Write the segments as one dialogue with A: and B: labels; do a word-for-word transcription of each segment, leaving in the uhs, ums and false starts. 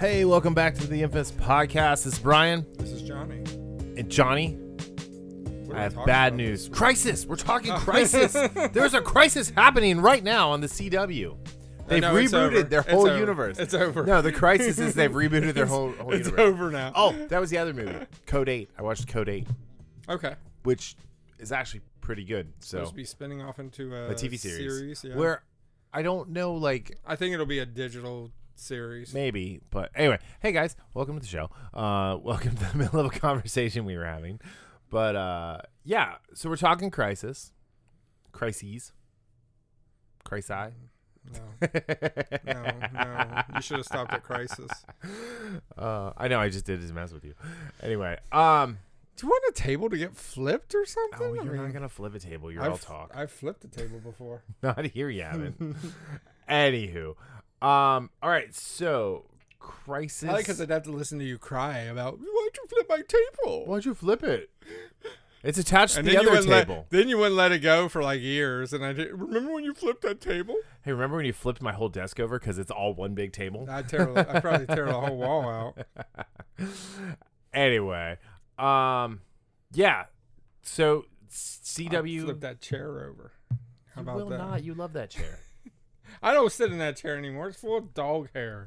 A: Hey, welcome back to the Infamous Podcast. This is Brian.
B: This is Johnny.
A: And Johnny, I have bad about? news. Crisis! We're talking Crisis! There's a crisis happening right now on the C W. They've
B: no,
A: rebooted their whole
B: it's
A: universe.
B: It's over.
A: No, the crisis is they've rebooted their whole, whole
B: it's
A: universe.
B: It's over now.
A: Oh, that was the other movie. Code eight. I watched Code eight.
B: Okay.
A: Which is actually pretty good. So
B: supposed to be spinning off into a,
A: a T V series.
B: series yeah.
A: Where I don't know, like...
B: I think it'll be a digital series.
A: Maybe. But anyway, hey guys, welcome to the show. Uh, welcome to the middle of a conversation we were having. But uh, yeah, so we're talking Crisis. Crises. Crisi.
B: No. no, no. You should have stopped at Crisis.
A: Uh, I know, I just did it to mess with you. Anyway, um...
B: do you want a table to get flipped or something?
A: Oh, you're
B: I mean,
A: not going to flip a table. You're
B: I've,
A: all talk.
B: I've flipped a table before.
A: Not here you haven't. Anywho. Um, all right, so Crisis...
B: I like because I'd have to listen to you cry about, why'd you flip my table?
A: Why'd you flip it? It's attached
B: and
A: to the other table.
B: Let, then you wouldn't let it go for like years. And I did, remember when you flipped that table?
A: Hey, remember when you flipped my whole desk over because it's all one big table?
B: I'd, tear, I'd probably tear the whole wall out.
A: Anyway, um, yeah. So C W...
B: I'd flip that chair over. How
A: you
B: about
A: will
B: that?
A: not. You love that chair.
B: I don't sit in that chair anymore. It's full of dog hair.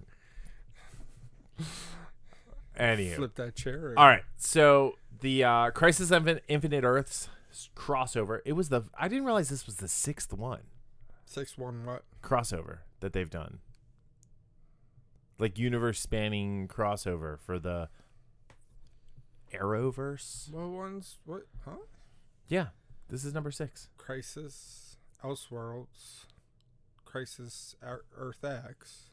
A: Anywho.
B: Flip that chair over.
A: All right. So the uh, Crisis on Infinite Earths crossover. It was the... I didn't realize this was the sixth one.
B: Six one what?
A: Crossover that they've done. Like universe-spanning crossover for the Arrowverse.
B: What ones? What? Huh?
A: Yeah. This is number six.
B: Crisis, Elseworlds, Crisis, Earth X.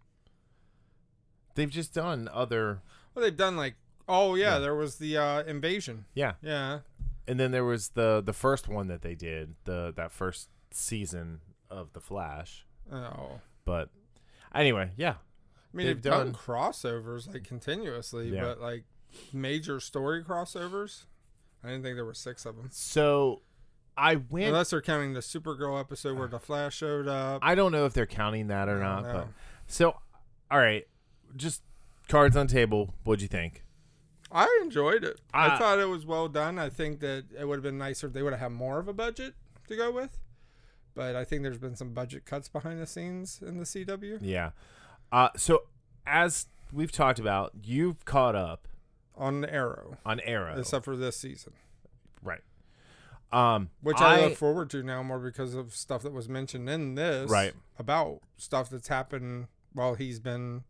A: They've just done other...
B: Well, they've done like... Oh, yeah,
A: Yeah.
B: there was the uh, Invasion.
A: Yeah.
B: Yeah.
A: And then there was the the first one that they did, the that first season of The Flash.
B: Oh.
A: But anyway, yeah.
B: I mean,
A: They've
B: they've, done,
A: done-
B: crossovers like continuously,
A: Yeah.
B: but like major story crossovers, I didn't think there were six of them.
A: So I went...
B: Unless they're counting the Supergirl episode where the Flash showed up.
A: I don't know if they're counting that or
B: I
A: not.
B: don't
A: But
B: know.
A: so, all right. Just cards on table. What'd you think?
B: I enjoyed it.
A: Uh,
B: I thought it was well done. I think that it would have been nicer if they would have had more of a budget to go with. But I think there's been some budget cuts behind the scenes in the C W.
A: Yeah. Uh, so as we've talked about, you've caught up
B: On the Arrow.
A: on Arrow.
B: Except for this season.
A: Right. Um,
B: Which I,
A: I
B: look forward to now more because of stuff that was mentioned in this.
A: Right.
B: About stuff that's happened while he's been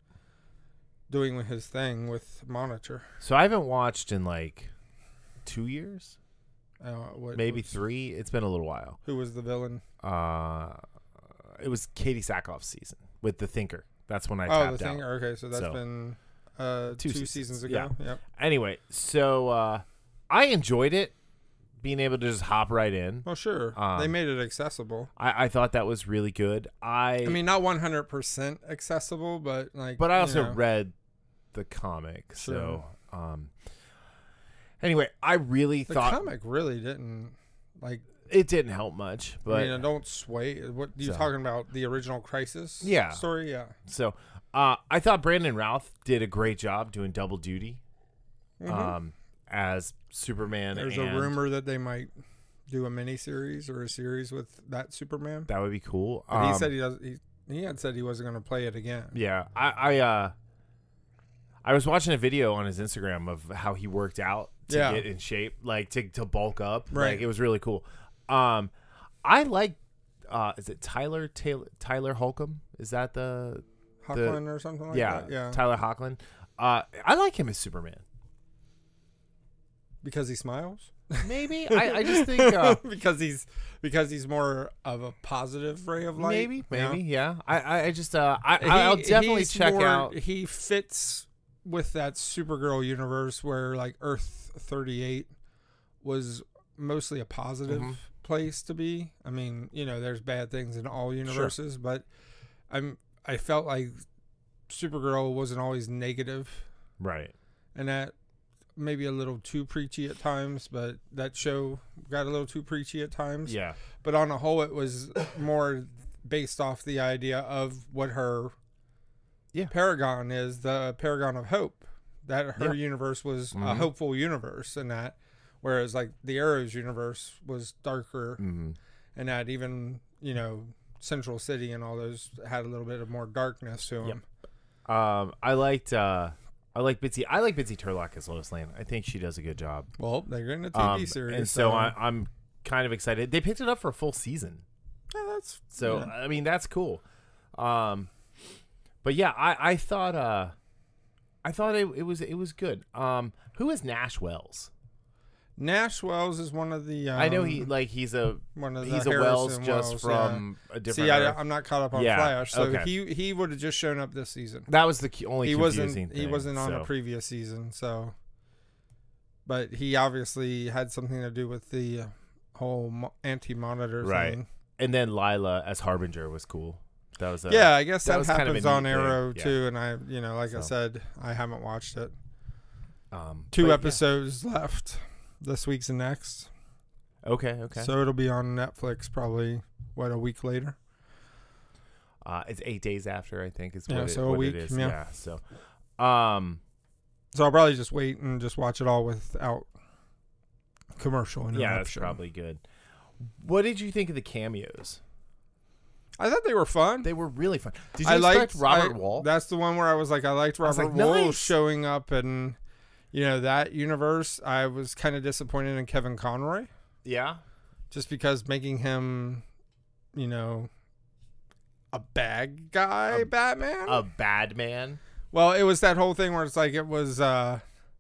B: doing his thing with Monitor.
A: So I haven't watched in like two years,
B: Uh, what,
A: maybe
B: what's-
A: three. It's been a little while.
B: Who was the villain?
A: Uh, it was Katie Sackhoff's season with The Thinker. That's when I
B: Oh,
A: tapped
B: the thing.
A: out.
B: Okay, so that's
A: So,
B: been uh,
A: two
B: two,
A: seasons.
B: seasons ago. Yep.
A: Anyway, so uh, I enjoyed it, being able to just hop right in.
B: Well, sure.
A: Um,
B: they made it accessible.
A: I, I thought that was really good. I
B: I mean, not one hundred percent accessible, but like.
A: but I
B: you
A: also
B: know.
A: read the comic,
B: Sure.
A: so um. Anyway, I really
B: The
A: thought
B: comic really didn't like.
A: it didn't help much, but
B: I mean, don't sway. What you
A: So.
B: talking about? The original Crisis
A: Yeah.
B: story? Yeah.
A: so uh, I thought Brandon Routh did a great job doing double duty,
B: Mhm.
A: um, as Superman.
B: There's
A: and
B: a rumor that they might do a mini series or a series with that Superman.
A: that would be cool.
B: But he
A: Um,
B: said he does. He, he had said he wasn't going to play it again.
A: Yeah, I, I uh, I was watching a video on his Instagram of how he worked out to
B: Yeah.
A: get in shape, like to to bulk up.
B: Right.
A: Like it was really cool. Um, I like. Uh, is it Tyler Taylor Tyler Holcomb? Is that the
B: Hoechlin or something like
A: yeah
B: that. Yeah.
A: Tyler Hoechlin? Uh, I like him as Superman.
B: Because he smiles.
A: Maybe I, I just think uh,
B: because he's because he's more of a positive ray of light.
A: maybe
B: you
A: maybe
B: know?
A: yeah. I I I just uh I
B: He-
A: I'll definitely
B: he's
A: check
B: more-
A: out.
B: He fits with that Supergirl universe where like Earth thirty-eight was mostly a positive
A: Mhm.
B: place to be. I mean, you know, there's bad things in all universes, but I'm I felt like Supergirl wasn't always negative,
A: Right.
B: and that maybe a little too preachy at times, but that show got a little too preachy at times.
A: Yeah.
B: But on the whole, it was more based off the idea of what her
A: Yeah.
B: Paragon is the Paragon of Hope. That her
A: Yeah.
B: universe was a
A: Mhm.
B: hopeful universe, and that, whereas like the Arrow's universe was darker,
A: Mm-hmm.
B: and that even you know Central City and all those had a little bit of more darkness to them.
A: Yep. Um, I liked uh, I like Bitsy. I like Bitsy Turlock as Lois Lane. I think she does a good job.
B: Well, they're getting a T V
A: Um,
B: series,
A: and so I, I'm kind of excited. They picked it up for a full season.
B: yeah, that's
A: So
B: yeah.
A: I mean that's cool. Um, but yeah, I, I thought uh, I thought it, it was it was good. Um, who is Nash Wells?
B: Nash Wells is one of the. Um,
A: I know he like he's a
B: one of the
A: he's a
B: Harrison
A: Wells just
B: Wells,
A: from a
B: yeah.
A: different.
B: See, I,
A: Earth.
B: I'm not caught up on
A: Yeah,
B: Flash, so
A: okay.
B: he he would have just shown up this season.
A: That was the key, only
B: He
A: confusing
B: wasn't
A: thing.
B: he wasn't on
A: so.
B: a previous season, so. But he obviously had something to do with the uh, whole mo- anti-monitor
A: Right.
B: thing.
A: And then Lila as Harbinger was cool. That was a,
B: Yeah, I guess
A: that
B: that,
A: was kind of a
B: happens on
A: neat thing,
B: Arrow
A: yeah.
B: too, and I, you know, like I
A: So.
B: said, I haven't watched it.
A: um,
B: Two
A: but yeah.
B: episodes left, this week's and next.
A: Okay, okay.
B: So it'll be on Netflix probably what a week later.
A: Uh, it's eight days after, I think, is
B: Yeah,
A: what, it,
B: so a
A: what
B: week,
A: it is.
B: yeah.
A: So, um,
B: So I'll probably just wait and just watch it all without commercial interruption.
A: yeah, that's probably good. What did you think of the cameos?
B: I thought they were fun.
A: They were really fun. Did you
B: I
A: expect
B: liked
A: Robert
B: I-
A: Wall?
B: That's the one where I was like, I liked
A: I was
B: Robert
A: like,
B: Wool
A: nice.
B: showing up, and you know that universe. I was kind of disappointed in Kevin Conroy,
A: yeah.
B: just because making him, you know, a bad guy
A: A-
B: Batman.
A: A bad man.
B: Well, it was that whole thing where it's like it was uh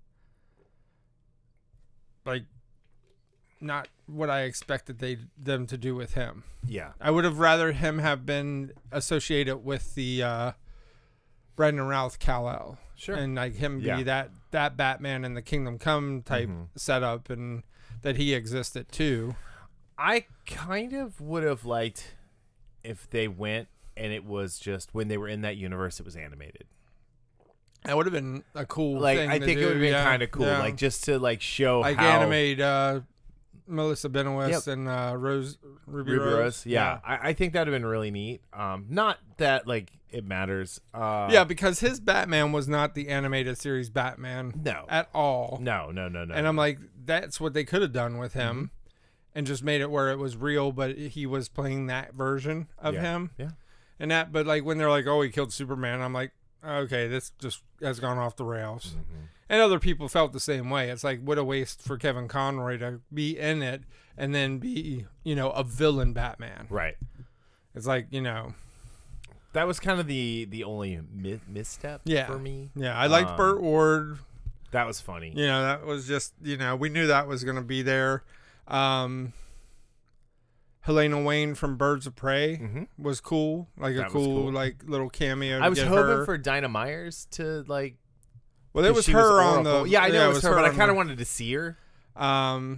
B: like not what I expected they them to do with him.
A: Yeah.
B: I would have rather him have been associated with the uh Brandon Routh Kal-El.
A: Sure.
B: And like him be
A: Yeah.
B: that that Batman in the Kingdom Come type
A: Mhm.
B: setup, and that he existed too.
A: I kind of would have liked if they went and it was just when they were in that universe, it was animated.
B: That would have been a cool
A: Like
B: thing
A: I
B: to
A: think
B: do,
A: it would have been
B: yeah,
A: kind of cool,
B: yeah.
A: like just to like show
B: like
A: how
B: animate uh Melissa Benoist
A: Yep.
B: and uh, Rose Ruby,
A: Ruby
B: Rose.
A: Rose. Yeah, I, I think that'd have been really neat. Um, not that like it matters. Uh,
B: yeah, because his Batman was not the animated series Batman
A: no,
B: at all.
A: no, no, no, no.
B: And I'm like, that's what they could have done with him,
A: Mm-hmm.
B: and just made it where it was real, but he was playing that version of
A: Yeah.
B: him.
A: Yeah.
B: And that, but like when they're like, oh, he killed Superman, I'm like, okay, this just has gone off the rails.
A: Mhm.
B: And other people felt the same way. It's like, what a waste for Kevin Conroy to be in it and then be, you know, a villain Batman.
A: Right.
B: It's like, you know,
A: That was kind of the the only mi- misstep
B: Yeah.
A: for me.
B: yeah, I liked
A: Um,
B: Burt Ward.
A: That was funny.
B: You know, that was just, you know, we knew that was going to be there. Um, Helena Wayne from Birds of Prey
A: Mhm.
B: was cool. Like a
A: That was
B: cool,
A: cool.
B: like little cameo. To
A: I was
B: get
A: hoping
B: her.
A: for Dinah Myers to like.
B: Well, it
A: 'cause
B: was
A: she
B: her on the.
A: Oracle. Yeah, I know it was her, but I
B: on
A: kind
B: the-
A: of wanted to see her.
B: Um,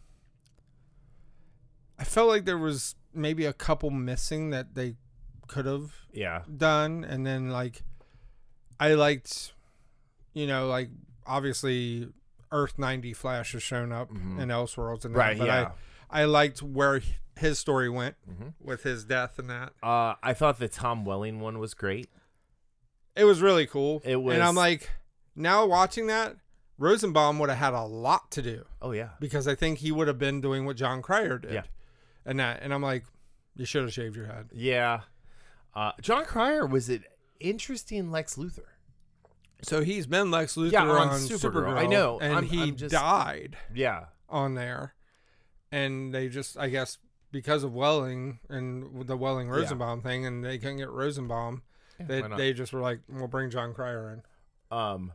B: I felt like there was maybe a couple missing that they could have
A: Yeah.
B: done, and then like I liked, you know, like obviously Earth ninety Flash has shown up
A: Mhm.
B: in Elseworlds and that,
A: Right.
B: but
A: Yeah.
B: I I liked where h- his story went
A: hmm
B: with his death and that.
A: Uh, I thought the Tom Welling one was great.
B: It was really cool.
A: It was-
B: and I'm like, now watching that, Rosenbaum would have had a lot to do.
A: Oh yeah.
B: Because I think he would have been doing what John Cryer did.
A: Yeah.
B: And that, and I'm like, you should have shaved your head.
A: Yeah. Uh, John Cryer was an interesting Lex Luthor.
B: So he's been Lex Luthor
A: Yeah, on
B: on
A: Supergirl.
B: Supergirl.
A: I know.
B: And
A: I'm-
B: he
A: I'm just-
B: died
A: Yeah.
B: on there. And they just, I guess, because of Welling and the Welling Rosenbaum thing, and they couldn't get Rosenbaum,
A: Yeah,
B: they,
A: why not?
B: they just were like, we'll bring John Cryer in.
A: Um.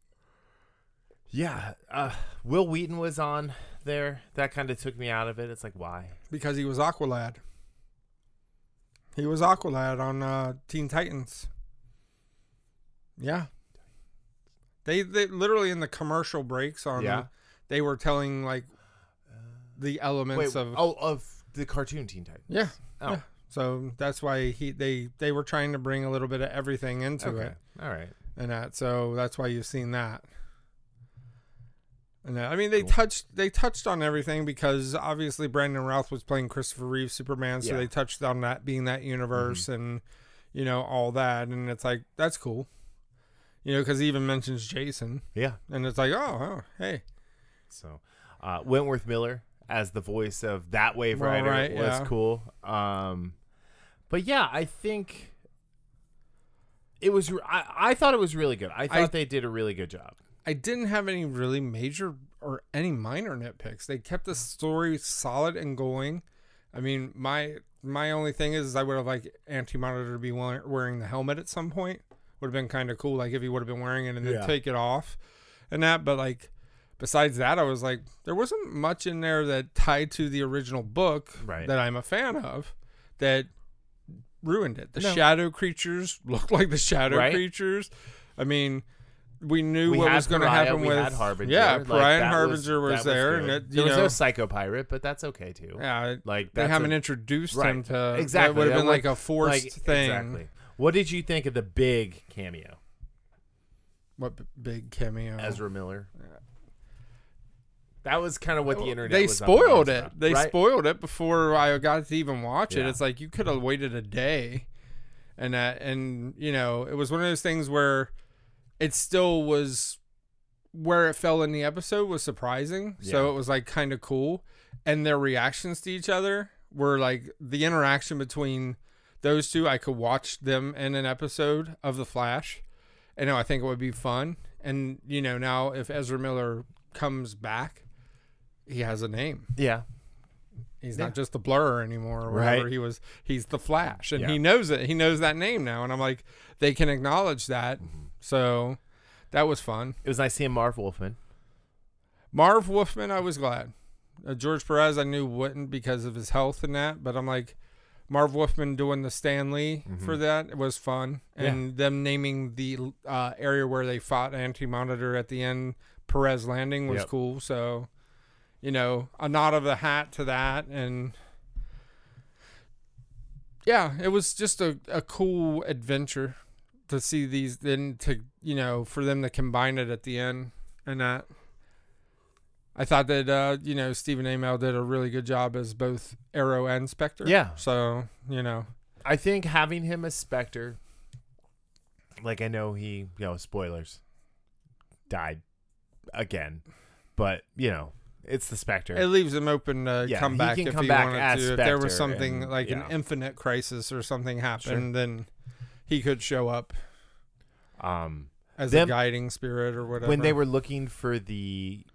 A: Yeah. Uh, Will Wheaton was on there. That kind of took me out of it. It's like, why?
B: Because he was Aqualad. He was Aqualad on uh, Teen Titans. Yeah. They they literally in the commercial breaks on
A: Yeah.
B: they were telling like the elements
A: Wait.
B: of
A: Oh, of the cartoon Teen Titans.
B: yeah.
A: Oh.
B: yeah. So that's why he they they were trying to bring a little bit of everything into
A: Okay.
B: it
A: All right.
B: and that. So that's why you've seen that. And that, I mean they
A: Cool.
B: touched they touched on everything because obviously Brandon Routh was playing Christopher Reeve Superman, so
A: Yeah.
B: they touched on that being that universe
A: Mm-hmm.
B: and you know, all that. And it's like, that's cool. You know, because he even mentions Jason.
A: Yeah.
B: And it's like, oh, oh hey.
A: So, uh, Wentworth Miller as the voice of that Wave
B: Well,
A: Rider
B: right,
A: was
B: yeah.
A: cool. Um, but yeah, I think it was. I, I thought it was really good. I thought
B: I-
A: they did a really good job.
B: I didn't have any really major or any minor nitpicks. They kept the story solid and going. I mean, my my only thing is, is I would have liked Anti-Monitor to be wear- wearing the helmet at some point. Would have been kind of cool, like if he would have been wearing it and then
A: Yeah.
B: take it off and that. But like, besides that, I was like, there wasn't much in there that tied to the original book
A: Right.
B: that I'm a fan of that ruined it. The
A: No.
B: shadow creatures looked like the shadow
A: Right.
B: creatures. I mean, we knew
A: We
B: what
A: had
B: was going to
A: Pariah,
B: happen
A: we
B: with
A: had Harbinger.
B: yeah,
A: Like,
B: Pariah and
A: that
B: Harbinger was,
A: that
B: there,
A: good.
B: and it,
A: there
B: you
A: was
B: know,
A: no Psycho Pirate, but that's okay too.
B: yeah,
A: Like
B: they
A: that's
B: haven't
A: a-
B: introduced
A: right.
B: him to
A: Exactly.
B: That would have
A: That
B: been
A: would-
B: like a forced
A: like,
B: thing.
A: Exactly. What did you think of the big cameo,
B: What b- big cameo?
A: Ezra Miller? That was kind of what the internet.
B: They
A: was up
B: spoiled
A: against
B: it.
A: about,
B: They
A: right?
B: spoiled it before I got to even watch it.
A: Yeah.
B: It's like you could have waited a day, and that, and you know, it was one of those things where it still was where it fell in the episode was surprising. So
A: Yeah.
B: it was like kind of cool, and their reactions to each other were like the interaction between those two. I could watch them in an episode of The Flash, and I think it would be fun. And you know, now if Ezra Miller comes back, he has a name.
A: Yeah.
B: He's
A: Yeah.
B: not just the Blur anymore or whatever.
A: Right.
B: He was he's the Flash, and
A: Yeah.
B: he knows it. He knows that name now, and I'm like, they can acknowledge that.
A: Mm-hmm.
B: So that was fun.
A: It was nice seeing Marv Wolfman.
B: Marv Wolfman, I was glad. Uh, George Perez, I knew wouldn't because of his health and that, but I'm like, Marv Wolfman doing the Stan Lee for that was fun, and them naming the uh, area where they fought Anti-Monitor at the end, Perez Landing, was
A: Yep.
B: cool. So, you know, a nod of the hat to that, and yeah, it was just a, a cool adventure to see these. Then to you know, for them to combine it at the end, and that. I thought that, uh, you know, Stephen Amell did a really good job as both Arrow and Spectre.
A: Yeah.
B: So, you know.
A: I think having him as Spectre, like I know he, you know, spoilers, died again, but you know, it's the Spectre.
B: It leaves him open to
A: Yeah,
B: come
A: he
B: back
A: can
B: if
A: come
B: he
A: back
B: wanted
A: as
B: to. If there was
A: Spectre
B: something
A: and-
B: like
A: yeah.
B: an infinite crisis or something happened,
A: Sure.
B: then he could show up
A: Um,
B: as
A: Them-
B: a guiding spirit or whatever.
A: when they were looking for the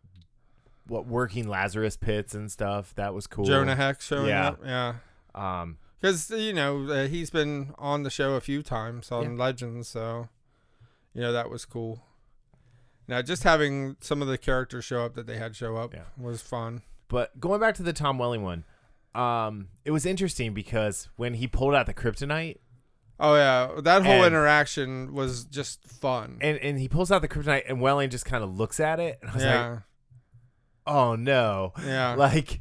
A: what working Lazarus pits and stuff, that was cool.
B: Jonah Hex showing
A: Yeah.
B: up. Yeah.
A: Um,
B: Because, you know, uh, he's been on the show a few times on
A: Yeah.
B: Legends, so, you know, that was cool. Now, just having some of the characters show up that they had show up
A: Yeah.
B: was fun.
A: but going back to the Tom Welling one, um, it was interesting because when he pulled out the kryptonite,
B: Oh, yeah. That whole
A: And-
B: interaction was just fun.
A: and and he pulls out the kryptonite, and Welling just kind of looks at it, and I was
B: yeah.
A: like, oh no.
B: yeah.
A: Like,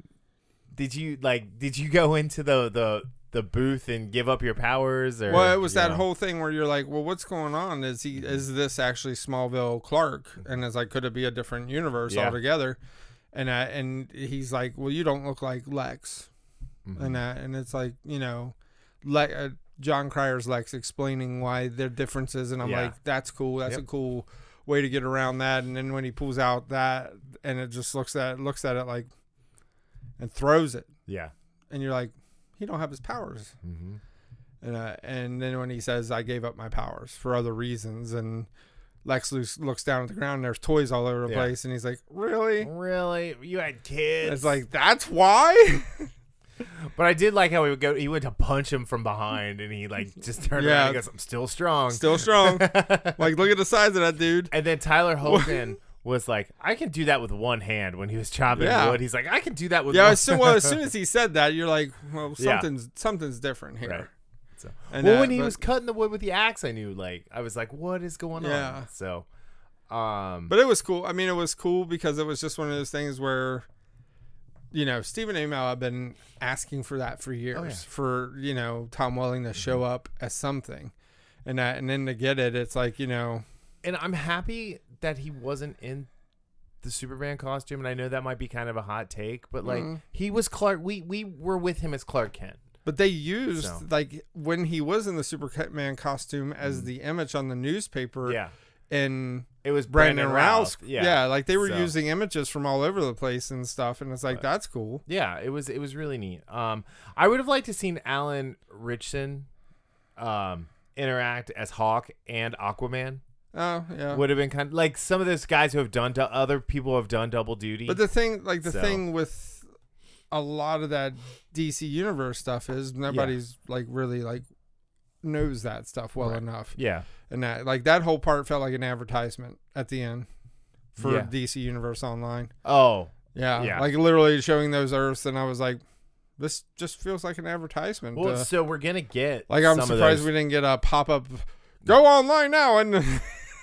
A: did you like? Did you go into the the the booth and give up your powers? Or
B: Well, it was
A: you
B: that
A: know?
B: whole thing where you're like, well, what's going on? Is he is this actually Smallville Clark? And it's like, could it be a different universe
A: Yeah.
B: altogether? And uh, and he's like, well, you don't look like Lex.
A: Mhm.
B: And uh, and it's like, you know, Le- uh, John Cryer's Lex explaining why their differences, and I'm
A: Yeah.
B: like, that's cool. That's
A: Yep.
B: a cool way to get around that. And then when he pulls out that, and it just looks at looks at it like, and throws it,
A: yeah.
B: and you're like, he don't have his powers.
A: Mm-hmm.
B: And uh, and then when he says, I gave up my powers for other reasons, and Lex Luthor looks down at the ground, and there's toys all over the
A: Yeah.
B: place, and he's like, really?
A: Really, you had kids.
B: It's like, that's why.
A: but I did like how he would go. He went to punch him from behind, and he like just turned
B: Yeah.
A: around. And he goes, "I'm still strong."
B: Still strong. Like, look at the size of that dude.
A: And then Tyler Hogan was like, "I can do that with one hand." When he was chopping
B: Yeah.
A: wood, he's like, "I can do that with."
B: Yeah,
A: one.
B: as soon, well, as soon as he said that, you're like, well,
A: Yeah.
B: something's something's different here.
A: Right. So,
B: And,
A: well,
B: uh,
A: when he
B: but-
A: was cutting the wood with the axe, I knew like I was like, "What is going
B: Yeah.
A: on?" So, um,
B: But it was cool. I mean, it was cool because it was just one of those things where, you know, Stephen Amell had been asking for that for years,
A: Oh, yeah.
B: for, you know, Tom Welling to show up as something. And that, and then to get it, it's like, you know,
A: and I'm happy that he wasn't in the Superman costume, and I know that might be kind of a hot take, but like
B: Mm.
A: he was Clark. We we were with him as Clark Kent.
B: But they used
A: So.
B: like when he was in the Superman costume as
A: Mm.
B: the image on the newspaper.
A: Yeah.
B: In
A: It was
B: Brandon,
A: Brandon
B: Routh.
A: Routh. Yeah.
B: yeah, like they were
A: So.
B: using images from all over the place and stuff, and it's like
A: But-
B: that's cool.
A: Yeah, it was it was really neat. Um, I would have liked to seen Alan Ritchson, um, interact as Hawk and Aquaman.
B: Oh yeah.
A: Would have been kind of like some of those guys who have done du- other people who have done double duty.
B: But the thing, like the
A: So.
B: thing with a lot of that D C universe stuff is nobody's like really like knows that stuff well
A: Right.
B: enough,
A: yeah,
B: and that like that whole part felt like an advertisement at the end for
A: Yeah.
B: D C Universe Online.
A: oh
B: Yeah,
A: Yeah.
B: like literally showing those Earths, and I was like, this just feels like an advertisement.
A: well,
B: uh,
A: so we're gonna get
B: like I'm
A: some of
B: surprised
A: those-
B: we didn't get a pop up. Go online now and.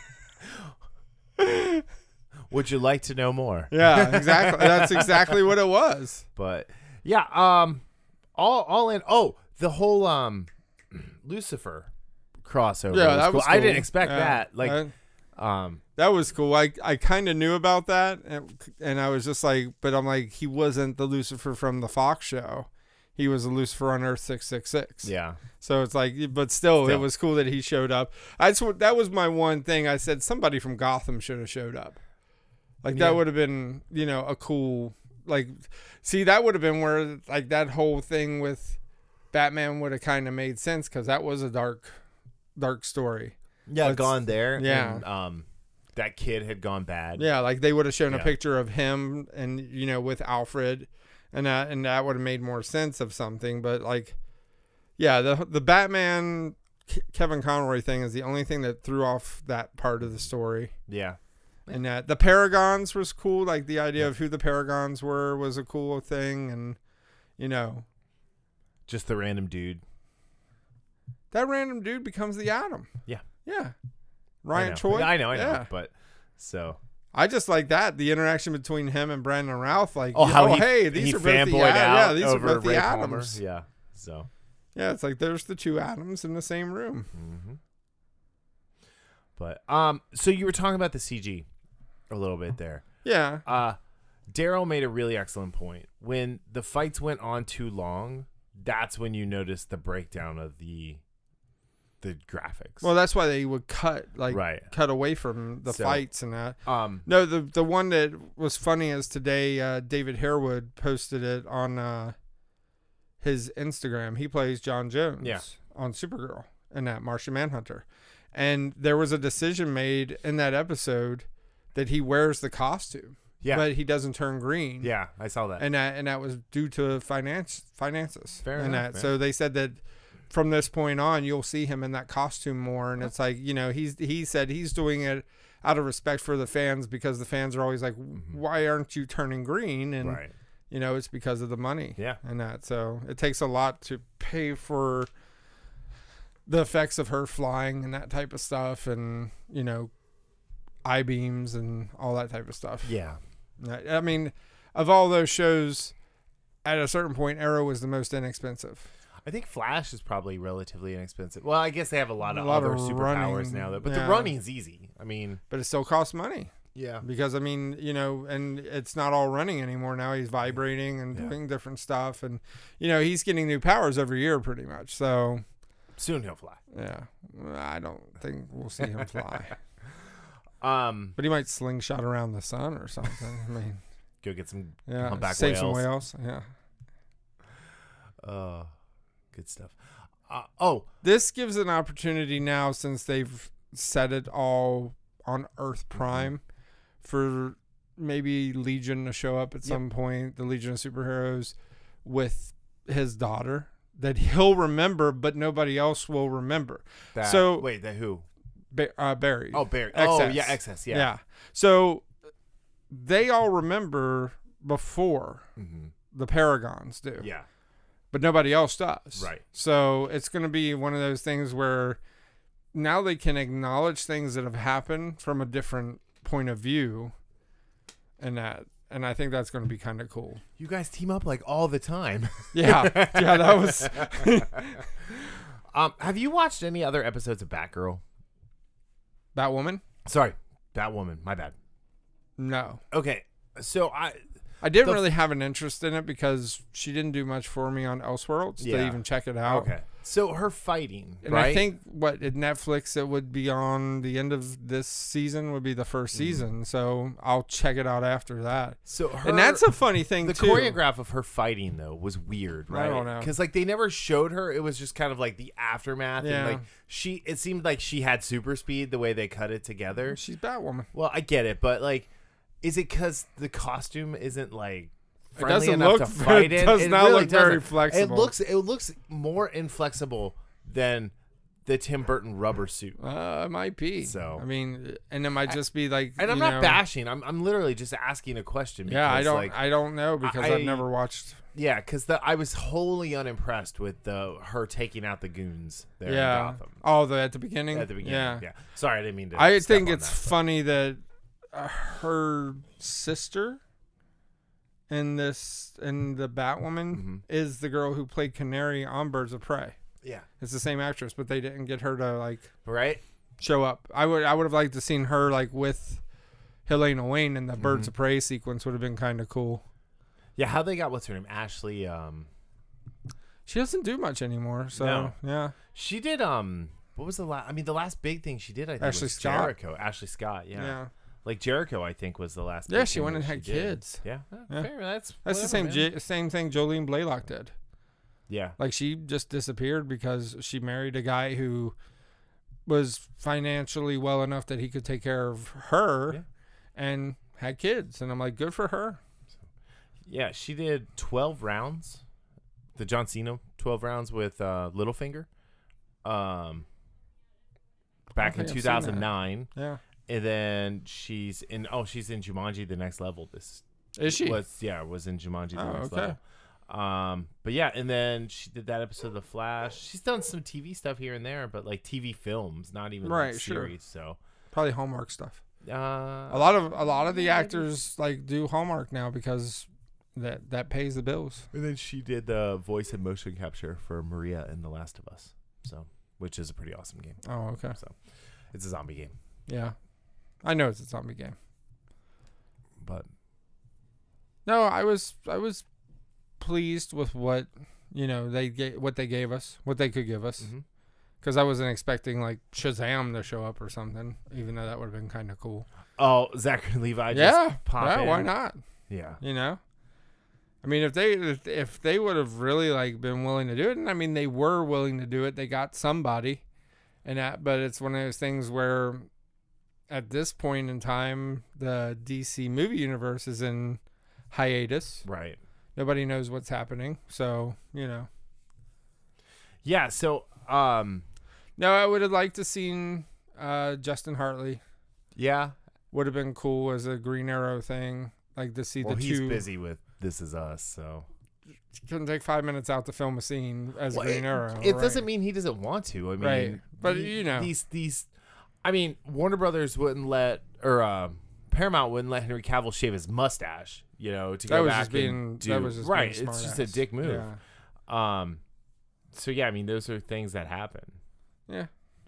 A: Would you like to know more?
B: Yeah, exactly. That's exactly what it was.
A: But yeah, um, all all in. Oh, the whole um, Lucifer crossover.
B: Yeah,
A: was
B: that
A: cool.
B: was
A: I didn't
B: cool.
A: expect
B: Yeah.
A: that. Like,
B: That-
A: um,
B: That was cool. I I kind of knew about that, and, and I was just like, but I'm like, he wasn't the Lucifer from the Fox show. He was a Lucifer on Earth six six six.
A: yeah,
B: So it's like, but still,
A: Still.
B: it was cool that he showed up. I just, that was my one thing. I said somebody from Gotham should have showed up. Like
A: Yeah.
B: that would have been, you know, a cool like. See, that would have been where like that whole thing with Batman would have kind of made sense because that was a dark, dark story.
A: yeah,
B: Let's-
A: gone there.
B: yeah.
A: and, um, that kid had gone bad.
B: Yeah, like they would have shown a
A: Yeah.
B: picture of him and you know with Alfred, and that and that would have made more sense of something. But like, yeah, the the Batman K- Kevin Conroy thing is the only thing that threw off that part of the story.
A: yeah,
B: And that the Paragons was cool. Like the idea of who the Paragons were was a cool thing, and you know
A: just the random dude.
B: that random dude becomes the Atom.
A: Yeah.
B: yeah.
A: I
B: Ryan
A: know.
B: Choi.
A: I know, I know,
B: Yeah.
A: but so.
B: I just like that the interaction between him and Brandon Routh. Like,
A: Oh, how
B: oh,
A: he,
B: hey, these
A: he
B: are both the
A: fanboyed
B: Ad-
A: out
B: yeah, these
A: over
B: are both the
A: Ray
B: Adams.
A: Palmer. Yeah, so.
B: Yeah, it's like there's the two atoms in the same room.
A: Mm-hmm. But um, so you were talking about the C G a little bit there.
B: Yeah.
A: Uh, Daryl made a really excellent point. When the fights went on too long, that's when you noticed the breakdown of the the graphics.
B: Well, that's why they would cut like
A: Right.
B: cut away from the
A: So-
B: fights and that.
A: um,
B: No, the the one that was funny is today uh, David Harewood posted it on uh, his Instagram. He plays John Jones
A: Yeah.
B: on Supergirl and that Martian Manhunter. And there was a decision made in that episode that he wears the costume,
A: yeah,
B: but he doesn't turn green.
A: yeah, I saw that.
B: and that and that was due to finance finances.
A: Fair
B: and
A: enough,
B: that.
A: man.
B: So they said that from this point on, you'll see him in that costume more. And it's like, you know, he's he said he's doing it out of respect for the fans because the fans are always like, why aren't you turning green? And
A: right.
B: you know, it's because of the money.
A: Yeah.
B: and that. So it takes a lot to pay for the effects of her flying and that type of stuff, and you know, I beams and all that type of stuff.
A: Yeah.
B: I I mean, of all those shows, at a certain point, Arrow was the most inexpensive.
A: I think Flash is probably relatively inexpensive. Well, I guess they have a lot of
B: A lot
A: other
B: of
A: superpowers
B: running,
A: now, though. But
B: yeah.
A: the running's easy. I mean,
B: But it still costs money
A: yeah.
B: because, I mean, you know, and it's not all running anymore. Now he's vibrating and
A: Yeah.
B: doing different stuff. And, you know, he's getting new powers every year pretty much. So,
A: Soon he'll fly.
B: yeah, I don't think we'll see him fly.
A: Um,
B: But he might slingshot around the sun or something. I mean,
A: go get some
B: yeah,
A: humpback
B: save some
A: whales.
B: whales. Yeah.
A: Uh, good stuff. Uh, oh,
B: This gives an opportunity now, since they've set it all on Earth Prime, for maybe Legion to show up at some point, the Legion of Superheroes, with his daughter that he'll remember, but nobody else will remember.
A: that,
B: So-
A: wait, the who?
B: Ba- uh, Barry.
A: Oh, Barry.
B: X S.
A: Oh, yeah, excess. Yeah.
B: yeah. So they all remember before
A: Mm-hmm.
B: the Paragons do.
A: Yeah.
B: But nobody else does.
A: Right.
B: So it's going to be one of those things where now they can acknowledge things that have happened from a different point of view, and that, and I think that's going to be kind of cool.
A: You guys team up like all the time.
B: Yeah, yeah, that was.
A: um, have you watched any other episodes of Batgirl?
B: Batwoman?
A: Sorry, Batwoman. My bad.
B: No.
A: Okay, so I,
B: I didn't
A: the,
B: really have an interest in it because she didn't do much for me on Elseworlds
A: Yeah.
B: to even check it out.
A: Okay. So her fighting,
B: And
A: right?
B: I think what at Netflix it would be on the end of this season would be the first
A: Mm-hmm.
B: season. So I'll check it out after that.
A: so her,
B: and that's a funny thing
A: the
B: too.
A: choreograph of her fighting though was weird, right?
B: I don't know.
A: Because like they never showed her. It was just kind of like the aftermath.
B: Yeah.
A: And like she, it seemed like she had super speed the way they cut it together.
B: She's Batwoman.
A: Well, I get it, but like, is it because the costume isn't like
B: It
A: friendly
B: doesn't
A: enough
B: look.
A: to fight
B: It
A: in?
B: does
A: It
B: not
A: really
B: look very
A: doesn't.
B: flexible.
A: It looks it looks more inflexible than the Tim Burton rubber suit.
B: Uh, it might be.
A: So-
B: I mean, and it might just be like.
A: And I'm
B: you
A: not
B: know,
A: bashing. I'm I'm literally just asking a question. Because,
B: Yeah, I don't.
A: Like,
B: I don't know because
A: I-
B: I've never watched.
A: yeah, because I was wholly unimpressed with the her taking out the goons there
B: Yeah.
A: in Gotham
B: Oh, the at the beginning.
A: at the beginning.
B: Yeah.
A: Yeah. Sorry, I didn't mean to.
B: I
A: step
B: think
A: on
B: it's
A: that, but-
B: funny that uh, her sister in this in the Batwoman
A: Mhm.
B: is the girl who played Canary on Birds of Prey.
A: Yeah.
B: It's the same actress, but they didn't get her to like
A: Right.
B: show up. I would I would have liked to seen her like with Helena Wayne in the Birds
A: Mhm.
B: of Prey sequence would have been kind of cool.
A: Yeah. How they got what's her name? Ashley. Um.
B: She doesn't do much anymore, so
A: No.
B: yeah.
A: She did. Um. What was the last? I mean, the last big thing she did, I think,
B: Ashley
A: was
B: Scott.
A: Jericho. Ashley Scott. Yeah.
B: Yeah.
A: Like Jericho, I think was the last.
B: Yeah,
A: big
B: she
A: thing
B: went
A: that
B: and had
A: did.
B: kids.
A: Yeah. Eh,
B: Yeah.
A: Fair. That's
B: That's the same
A: whatever, man.
B: J- same thing Jolene Blaylock did.
A: Yeah.
B: Like she just disappeared because she married a guy who was financially well enough that he could take care of her
A: Yeah.
B: and had kids. And I'm like, good for her.
A: Yeah. She did twelve rounds. The John Cena twelve rounds with uh, Littlefinger. Um. Back in
B: think I've
A: two
B: seen that.
A: thousand nine,
B: Yeah.
A: and then she's in. Oh, she's in Jumanji: The Next Level. This
B: Is she?
A: was yeah was in Jumanji: The
B: Oh,
A: Next
B: okay.
A: Level. Um, but yeah, and then she did that episode of The Flash. She's done some T V stuff here and there, but like T V films, not even
B: Right,
A: like
B: sure.
A: series. So
B: Probably Hallmark stuff.
A: uh,
B: A lot of a lot of the actors like do Hallmark now because that that pays the bills.
A: And then she did the voice and motion capture for Maria in The Last of Us. So, which is a pretty awesome game.
B: Oh, okay.
A: So, it's a zombie game,
B: Yeah. I know it's a zombie game.
A: but
B: No, I was I was pleased with what you know they gave what they gave us, what they could give us,
A: mhm.
B: because I wasn't expecting like Shazam to show up or something, even though that would have been kind of cool.
A: oh, Zachary Levi, just
B: Yeah,
A: pop
B: yeah,
A: in.
B: why not?
A: Yeah,
B: You know, I mean, if they if, if they would have really like been willing to do it, and I mean they were willing to do it, they got somebody, and that. But it's one of those things where, at this point in time, the D C movie universe is in hiatus.
A: right.
B: Nobody knows what's happening, so you know.
A: Yeah, so um,
B: No, I would have liked to seen uh, Justin Hartley.
A: yeah.
B: Would have been cool as a Green Arrow thing, like to see
A: Well,
B: the
A: he's
B: two.
A: busy with This Is Us, so
B: Couldn't take five minutes out to film a scene as
A: Well,
B: Green
A: it,
B: Arrow.
A: it
B: right?
A: doesn't mean he doesn't want to. I mean,
B: Right. But,
A: the-
B: you know.
A: these these. I mean, Warner Brothers wouldn't let, or uh, Paramount wouldn't let Henry Cavill shave his mustache. You know, to
B: That
A: go
B: was
A: back
B: just being.
A: and do
B: that was just
A: right.
B: Being
A: It's just a
B: smart-ass.
A: dick move.
B: Yeah.
A: Um, so yeah, I mean, those are things that happen.
B: Yeah.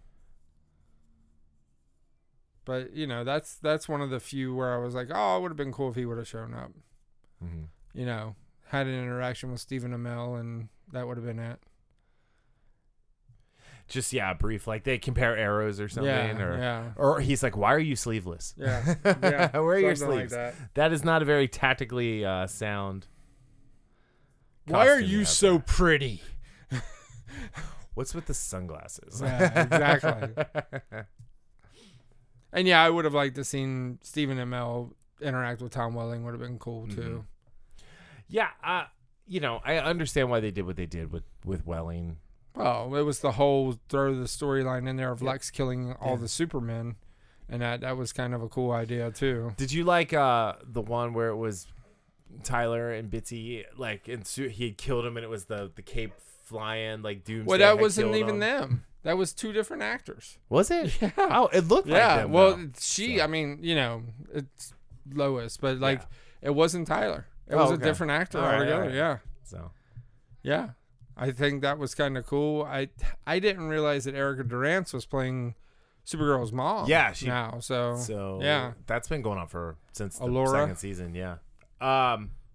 B: But you know, that's that's one of the few where I was like, oh, it would have been cool if he would have shown up.
A: Mm-hmm.
B: You know, had an interaction with Stephen Amell, and that would have been it.
A: Just yeah, brief. Like they compare arrows or something,
B: yeah,
A: or
B: yeah,
A: or he's like, "Why are you sleeveless?
B: yeah, yeah.
A: Where are your
B: something like
A: sleeves?"
B: that.
A: That is not a very tactically uh, sound.
B: Why are
A: costume
B: you
A: have
B: so
A: there.
B: pretty?
A: What's with the sunglasses?
B: Yeah, exactly. And yeah, I would have liked to seen Stephen Amell interact with Tom Welling. Would have been cool too.
A: Yeah, uh, you know, I understand why they did what they did with, with Welling.
B: Oh, it was the whole throw the storyline in there of
A: Yeah.
B: Lex killing all
A: Yeah.
B: the Supermen, and that that was kind of a cool idea too.
A: Did you like uh, the one where it was Tyler and Bitsy, like, and Su- he had killed him, and it was the, the cape flying, like, Doomsday
B: Well, that
A: had
B: wasn't
A: killed
B: even
A: him?
B: them. That was two different actors.
A: Was it?
B: Yeah.
A: Oh, it looked like
B: Yeah.
A: them,
B: well,
A: though.
B: she.
A: So.
B: I mean, you know, it's Lois, but like,
A: Yeah.
B: it wasn't Tyler. It
A: Oh,
B: was
A: okay.
B: a different actor
A: All right,
B: altogether.
A: all right.
B: Yeah.
A: So,
B: Yeah. I think that was kind of cool. I I didn't realize that Erica Durance was playing Supergirl's mom.
A: Yeah, she-
B: now. So,
A: so
B: yeah.
A: that's been going on for since the
B: Allura.
A: second season, yeah. Um,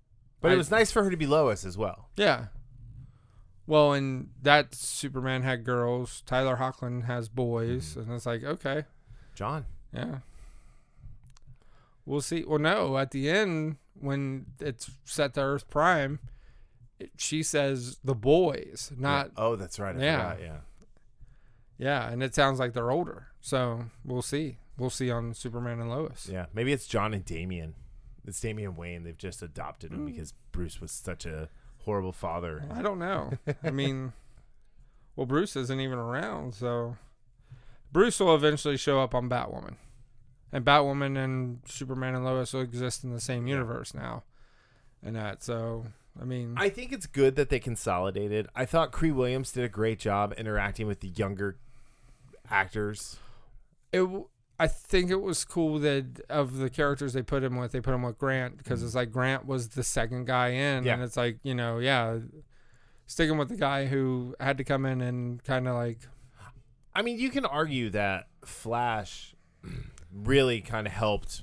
A: But
B: I,
A: it was nice for her to be Lois as well.
B: Yeah. Well, and that Superman had girls. Tyler Hoechlin has boys. Mm-hmm. And it's like, okay.
A: John.
B: Yeah. We'll see. Well, no, at the end, when it's set to Earth Prime, it, she says the boys, not.
A: Yeah. Oh, that's right. I
B: yeah.
A: forgot. Yeah.
B: Yeah, and it sounds like they're older. So we'll see. We'll see on Superman and Lois.
A: Yeah. Maybe it's John and Damian. It's Damian Wayne. They've just adopted him mm. because Bruce was such a horrible father.
B: I don't know. I mean, well, Bruce isn't even around, so Bruce will eventually show up on Batwoman. And Batwoman and Superman and Lois will exist in the same universe now. And that, so, I mean.
A: I think it's good that they consolidated. I thought Cree Williams did a great job interacting with the younger actors.
B: It, I think it was cool that of the characters they put him with, they put him with Grant, because mm-hmm. it's like Grant was the second guy in. Yeah. And it's like, you know, yeah, sticking with the guy who had to come in and kind of like.
A: I mean, you can argue that Flash really kind of helped,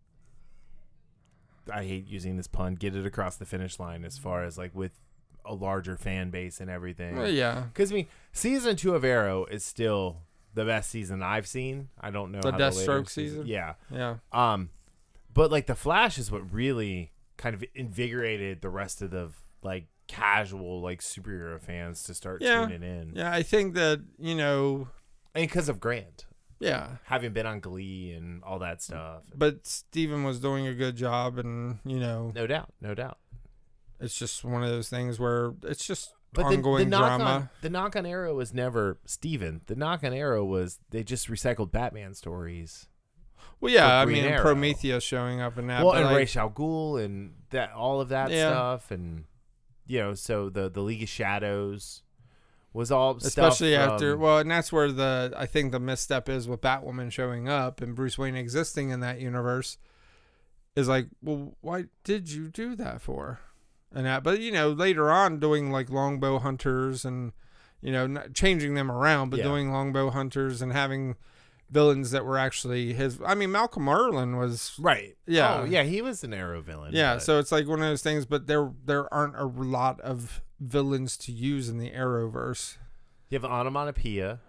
A: I hate using this pun, get it across the finish line as far as like with a larger fan base and everything.
B: Well, yeah.
A: Because, I mean, season two of Arrow is still the best season I've seen. I don't know
B: the
A: how
B: Deathstroke
A: the later
B: season?
A: season. Yeah.
B: Yeah.
A: Um, but like the Flash is what really kind of invigorated the rest of the like casual like superhero fans to start
B: yeah.
A: tuning in.
B: Yeah, I think that, you know,
A: and because of Grant.
B: Yeah.
A: Having been on Glee and all that stuff.
B: But Steven was doing a good job, and, you know.
A: No doubt. No doubt.
B: It's just one of those things where it's just
A: but
B: ongoing
A: the, the
B: drama.
A: On, the knock on Arrow was never Steven. The knock on Arrow was they just recycled Batman stories.
B: Well, yeah. I
A: Green
B: mean,
A: Arrow.
B: Prometheus showing up in that.
A: Well, and
B: like,
A: Ra's al Ghul and that, all of that
B: yeah.
A: stuff. And, you know, so the, the League of Shadows was all
B: especially
A: stuff
B: after
A: from,
B: well, and that's where the I think the misstep is with Batwoman showing up and Bruce Wayne existing in that universe is like, well, why did you do that for? And that, but you know, later on doing like Longbow Hunters and, you know, not changing them around, but
A: yeah.
B: doing Longbow Hunters and having villains that were actually his. I mean, Malcolm Merlyn was
A: right.
B: Yeah,
A: oh, yeah, he was an Arrow villain.
B: Yeah,
A: but.
B: so it's like one of those things, but there there aren't a lot of villains to use in the Arrowverse.
A: You have Onomatopoeia.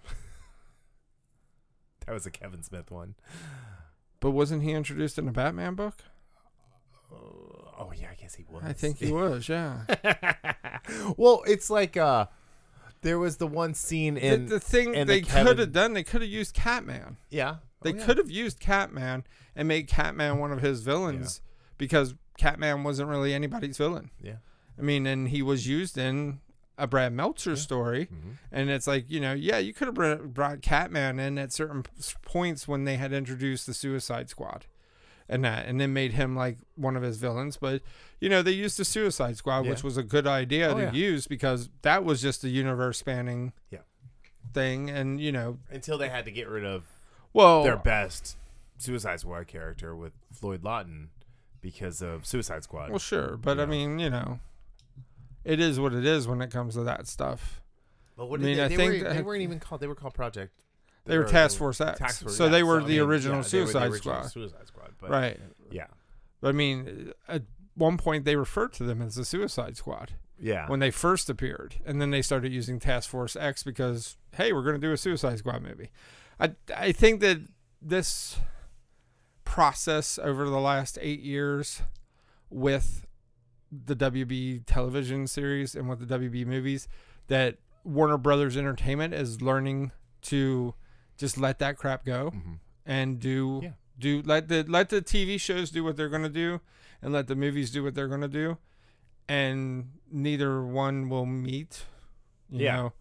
A: That was a Kevin Smith one.
B: But wasn't he introduced in a Batman book?
A: Uh, oh, yeah, I guess he was.
B: I think he was, yeah.
A: Well, it's like uh, there was the one scene in
B: The, the thing
A: in
B: they
A: the Kevin...
B: could have done, they could have used Catman.
A: Yeah.
B: They
A: oh, yeah.
B: could have used Catman and made Catman one of his villains yeah. because Catman wasn't really anybody's villain.
A: Yeah.
B: I mean, and he was used in a Brad Meltzer yeah. story. Mm-hmm. And it's like, you know, yeah, you could have brought Catman in at certain points when they had introduced the Suicide Squad and that, and then made him like one of his villains. But, you know, they used the Suicide Squad, yeah. which was a good idea oh, to yeah. use because that was just a universe spanning
A: yeah.
B: thing. And, you know,
A: until they had to get rid of
B: well,
A: their best Suicide Squad character with Floyd Lawton because of Suicide Squad.
B: Well, sure. But,
A: you
B: I
A: know.
B: mean, you know. It is what it is when it comes to that stuff.
A: But what
B: I mean,
A: they,
B: I
A: they
B: think
A: were, they weren't even called. They were called Project.
B: They, they were, were Task Force X. Task Force, so yeah. they were so, the I mean, original
A: yeah,
B: Suicide
A: the original
B: Squad.
A: Suicide Squad. But,
B: right.
A: Yeah.
B: But I mean, at one point they referred to them as the Suicide Squad.
A: Yeah.
B: When they first appeared, and then they started using Task Force X because hey, we're going to do a Suicide Squad movie. I I think that this process over the last eight years with the W B television series and with the W B movies that Warner Brothers Entertainment is learning to just let that crap go mm-hmm. and do yeah. do let the let the T V shows do what they're going to do and let the movies do what they're going to do, and neither one will meet, you yeah. know.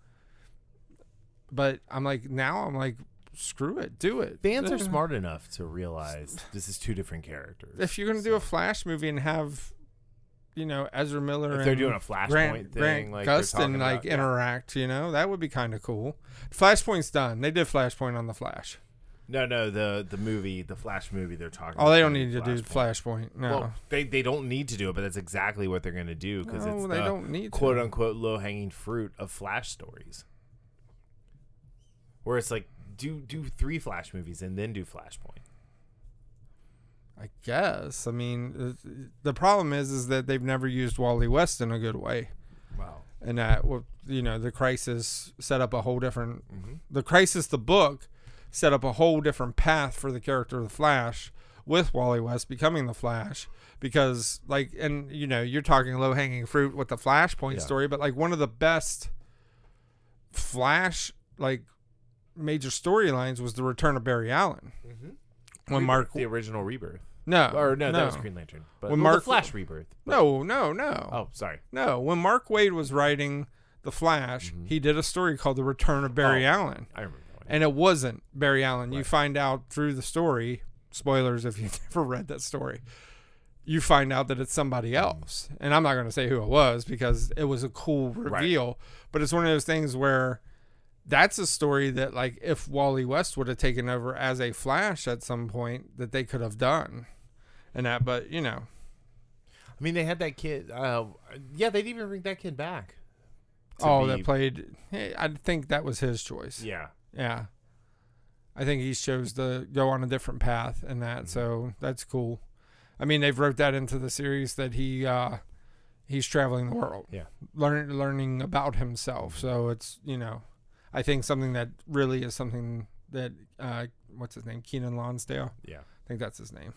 B: But I'm like now I'm like screw it, do it.
A: Fans are smart enough to realize this is two different characters.
B: If you're going to so. do a Flash movie and have you know, Ezra Miller
A: if
B: and
A: they're doing a Flashpoint
B: Grant,
A: thing,
B: Grant
A: like
B: Gustin like
A: about,
B: interact, yeah. you know, that would be kind of cool. Flashpoint's done. They did Flashpoint on the Flash.
A: No, no, the the movie, the Flash movie they're talking.
B: Oh,
A: about
B: they don't need to
A: Flashpoint.
B: do Flashpoint. No,
A: well, they they don't need to do it, but that's exactly what they're going to do because
B: no,
A: it's
B: they
A: the
B: don't need
A: quote
B: to.
A: unquote low hanging fruit of Flash stories. Where it's like do do three Flash movies and then do Flashpoint.
B: I guess. I mean, the problem is, is that they've never used Wally West in a good way.
A: Wow.
B: And that, you know, the Crisis set up a whole different.
A: Mm-hmm.
B: The Crisis, the book, set up a whole different path for the character of the Flash, with Wally West becoming the Flash. Because, like, and you know, you're talking low hanging fruit with the Flashpoint
A: yeah.
B: story, but like one of the best Flash like major storylines was the return of Barry Allen.
A: Mm-hmm.
B: When
A: Rebirth,
B: Mark
A: the original Rebirth.
B: no
A: or no,
B: no.
A: that was Green Lantern. But
B: When
A: well,
B: Mark
A: the Flash Rebirth. But,
B: no no no
A: oh, sorry.
B: no when Mark Waid was writing the Flash,
A: mm-hmm.
B: he did a story called The Return of Barry
A: oh,
B: Allen.
A: I remember that one.
B: And it wasn't Barry Allen.
A: Right.
B: You find out through the story, spoilers if you've never read that story, you find out that it's somebody else. And I'm not going to say who it was because it was a cool reveal. Right. But it's one of those things where that's a story that, like, if Wally West would have taken over as a Flash at some point, that they could have done. And that, but, you know.
A: I mean, they had that kid. Uh, yeah, they'd even bring that kid back.
B: Oh,
A: be,
B: that played. Hey, I think that was his choice.
A: Yeah.
B: Yeah. I think he chose to go on a different path and that.
A: Mm-hmm.
B: So that's cool. I mean, they've wrote that into the series that he uh, he's traveling the world,
A: yeah,
B: learning learning about himself. So it's, you know, I think something that really is something that uh, what's his name, Keenan Lonsdale.
A: Yeah,
B: I think that's his name.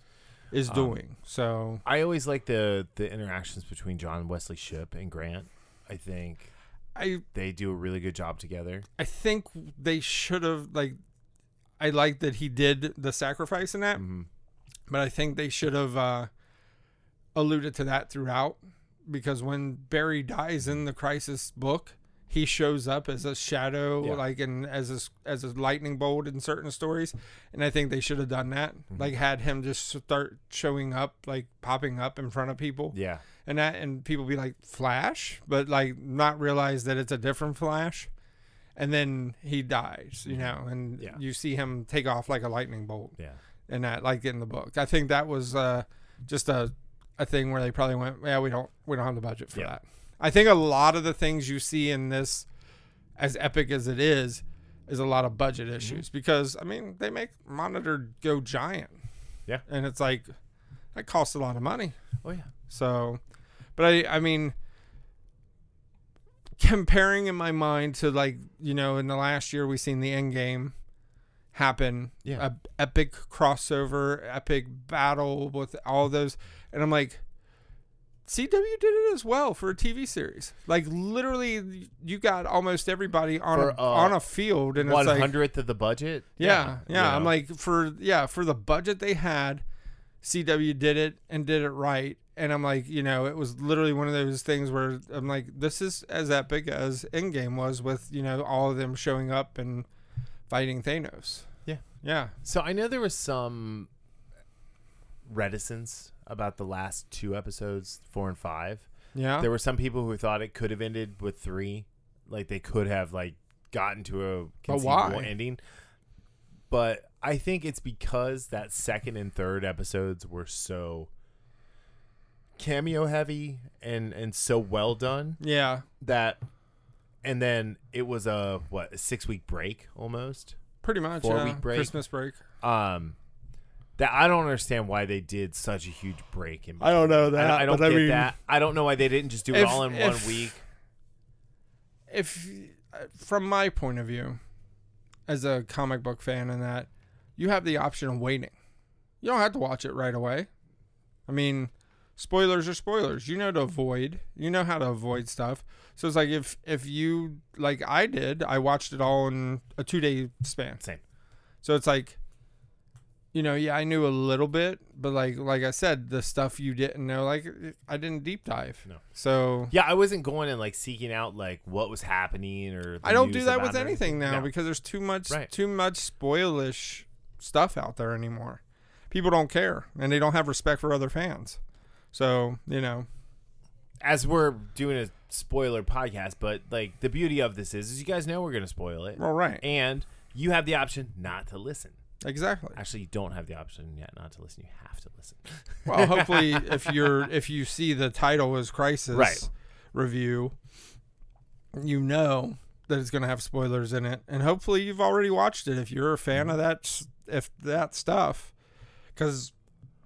B: Is
A: um,
B: doing so.
A: I always like the the interactions between John Wesley Shipp and Grant. I think
B: I
A: they do a really good job together.
B: I think they should have like. I like that he did the sacrifice in that.
A: Mm-hmm.
B: But I think they should have uh, alluded to that throughout, because when Barry dies in the Crisis book, he shows up as a shadow,
A: yeah.
B: like and as a, as a lightning bolt in certain stories, and I think they should have done that,
A: mm-hmm.
B: like had him just start showing up, like popping up in front of people,
A: yeah,
B: and that and people be like Flash, but like not realize that it's a different Flash, and then he dies, you know, and
A: yeah.
B: you see him take off like a lightning bolt,
A: yeah.
B: and that like in the book. I think that was uh, just a a thing where they probably went, yeah, we don't we don't have the budget for
A: yeah.
B: that. I think a lot of the things you see in this, as epic as it is, is a lot of budget issues mm-hmm. because I mean they make Monitor go giant,
A: yeah,
B: and it's like that costs a lot of money.
A: Oh yeah.
B: So, but I I mean. Comparing in my mind to, like, you know, in the last year we've seen the Endgame happen,
A: yeah,
B: a epic crossover, epic battle with all those, and I'm like, C W did it as well for a T V series. Like literally, you got almost everybody on
A: for,
B: a
A: uh,
B: on a field, and
A: one
B: it's like
A: hundredth of the budget.
B: Yeah, yeah. yeah. I'm
A: know.
B: like for yeah for the budget they had, C W did it and did it right. And I'm like, you know, it was literally one of those things where I'm like, this is as epic as Endgame was with, you know, all of them showing up and fighting Thanos.
A: Yeah.
B: Yeah.
A: So I know there was some reticence about the last two episodes, four and five.
B: Yeah.
A: There were some people who thought it could have ended with three. Like they could have like gotten to a conceivable ending. But I think it's because that second and third episodes were so cameo heavy and and so well done,
B: yeah,
A: that and then it was a what a six week break almost,
B: pretty much
A: four
B: yeah.
A: week break,
B: Christmas break.
A: Um, that I don't understand why they did such a huge break. In
B: I don't know that.
A: I, I don't
B: but
A: get
B: I mean,
A: that. I don't know why they didn't just do it
B: if,
A: all in
B: if,
A: one week.
B: If, from my point of view, as a comic book fan, and that you have the option of waiting, you don't have to watch it right away. I mean. Spoilers are spoilers. You know to avoid. You know how to avoid stuff. So it's like if if you, like I did, I watched it all in a two-day span.
A: Same.
B: So it's like, you know, yeah, I knew a little bit, but like like I said, the stuff you didn't know, like I didn't deep dive.
A: No.
B: So
A: yeah, I wasn't going and like seeking out like what was happening or.
B: I don't do that with anything now
A: no.
B: because there's too much
A: right.
B: too much spoilish stuff out there anymore. People don't care and they don't have respect for other fans. So, you know,
A: as we're doing a spoiler podcast, but like the beauty of this is, is you guys know we're going to spoil it.
B: All right.
A: And you have the option not to listen.
B: Exactly.
A: Actually, you don't have the option yet not to listen. You have to listen.
B: Well, hopefully if you're, if you see the title is Crisis
A: right.
B: Review, you know that it's going to have spoilers in it. And hopefully you've already watched it if you're a fan mm-hmm. of that, if that stuff. Because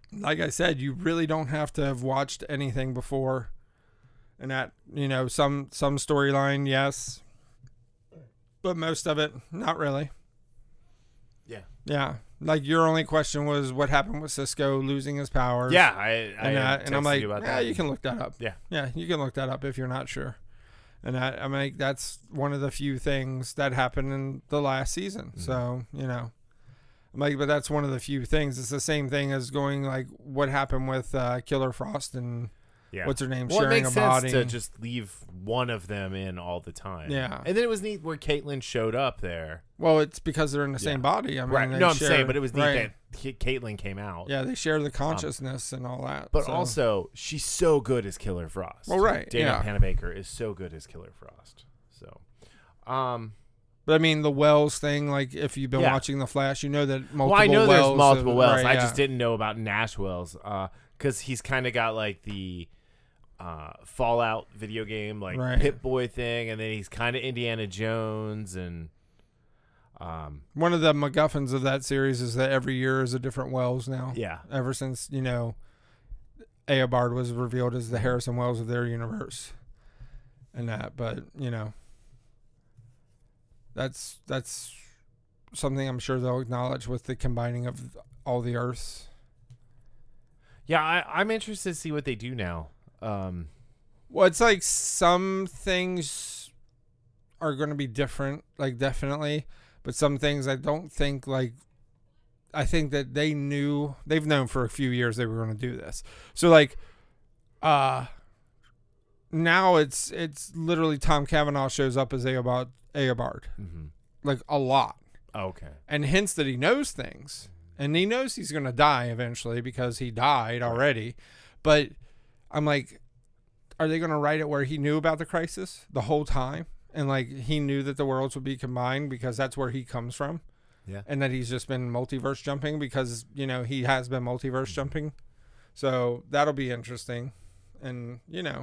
B: like I said, you really don't have to have watched anything before. And that, you know, some some storyline, yes, but most of it, not really.
A: Yeah.
B: Yeah. Like, your only question was what happened with Cisco losing his powers.
A: Yeah, I, I
B: and, that, and I'm like,
A: you about
B: yeah,
A: that.
B: you can look that up.
A: Yeah.
B: Yeah, you can look that up if you're not sure. And I, I'm like, that's one of the few things that happened in the last season. Mm-hmm. So, you know, I'm like, but that's one of the few things. It's the same thing as going, like, what happened with uh, Killer Frost and
A: yeah.
B: what's her name,
A: well,
B: sharing
A: it makes
B: a body.
A: sense to just leave one of them in all the time.
B: Yeah.
A: And then it was neat where Caitlyn showed up there.
B: Well, it's because they're in the same
A: yeah.
B: body. I mean,
A: right.
B: they
A: No, I'm
B: share,
A: saying, but it was neat
B: right.
A: that Caitlyn came out.
B: Yeah, they share the consciousness um, and all that.
A: But
B: so.
A: also, she's so good as Killer Frost.
B: Well, right.
A: Daniel
B: yeah.
A: Panabaker is so good as Killer Frost. So, um,
B: but I mean, the Wells thing, like, if you've been
A: yeah.
B: watching The Flash, you know that multiple
A: Well, I know
B: Wells
A: there's multiple
B: have,
A: Wells.
B: right,
A: I
B: yeah.
A: just didn't know about Nash Wells because uh, he's kind of got like the uh, Fallout video game, like
B: right.
A: Pip-Boy thing, and then he's kind of Indiana Jones. And um,
B: one of the MacGuffins of that series is that every year is a different Wells now.
A: Yeah.
B: Ever since, you know, Eobard was revealed as the Harrison Wells of their universe. And that, but, you know, that's that's something I'm sure they'll acknowledge with the combining of all the Earths.
A: Yeah, I, I'm interested to see what they do now. Um,
B: well, it's like some things are going to be different, like definitely, but some things I don't think, like, I think that they knew, they've known for a few years they were going to do this. So, like, uh, now it's it's literally Tom Cavanaugh shows up as Eobard, Eobard
A: mm-hmm.
B: like a lot.
A: Oh, okay.
B: And hints that he knows things. And he knows he's going to die eventually because he died already. But I'm like, are they going to write it where he knew about the crisis the whole time? And, like, he knew that the worlds would be combined because that's where he comes from.
A: Yeah.
B: And that he's just been multiverse jumping because, you know, he has been multiverse jumping. So that'll be interesting. And, you know,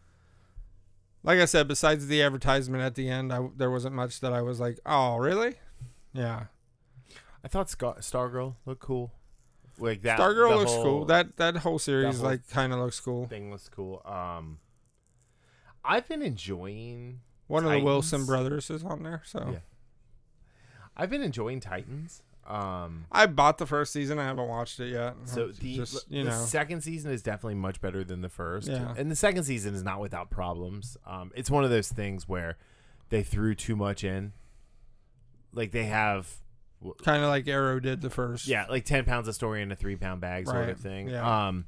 B: like I said, besides the advertisement at the end, I, there wasn't much that I was like, oh, really? Yeah.
A: I thought Scar- Stargirl looked cool. Like that.
B: Stargirl looks
A: whole,
B: cool. That that whole series,
A: that whole
B: like, kind of looks cool.
A: Thing looks cool. Um, I've been enjoying
B: One
A: Titans.
B: of the Wilson brothers is on there, so.
A: Yeah. I've been enjoying Titans. Um,
B: I bought the first season. I haven't watched it yet.
A: so
B: It's
A: the,
B: just, you
A: the
B: know.
A: second season is definitely much better than the first.
B: Yeah.
A: And the second season is not without problems. Um, it's one of those things where they threw too much in. Like they have...
B: Kind of like Arrow did the first.
A: Yeah, like ten pounds of story in a three pound bag sort
B: Right.
A: of thing.
B: Yeah.
A: Um,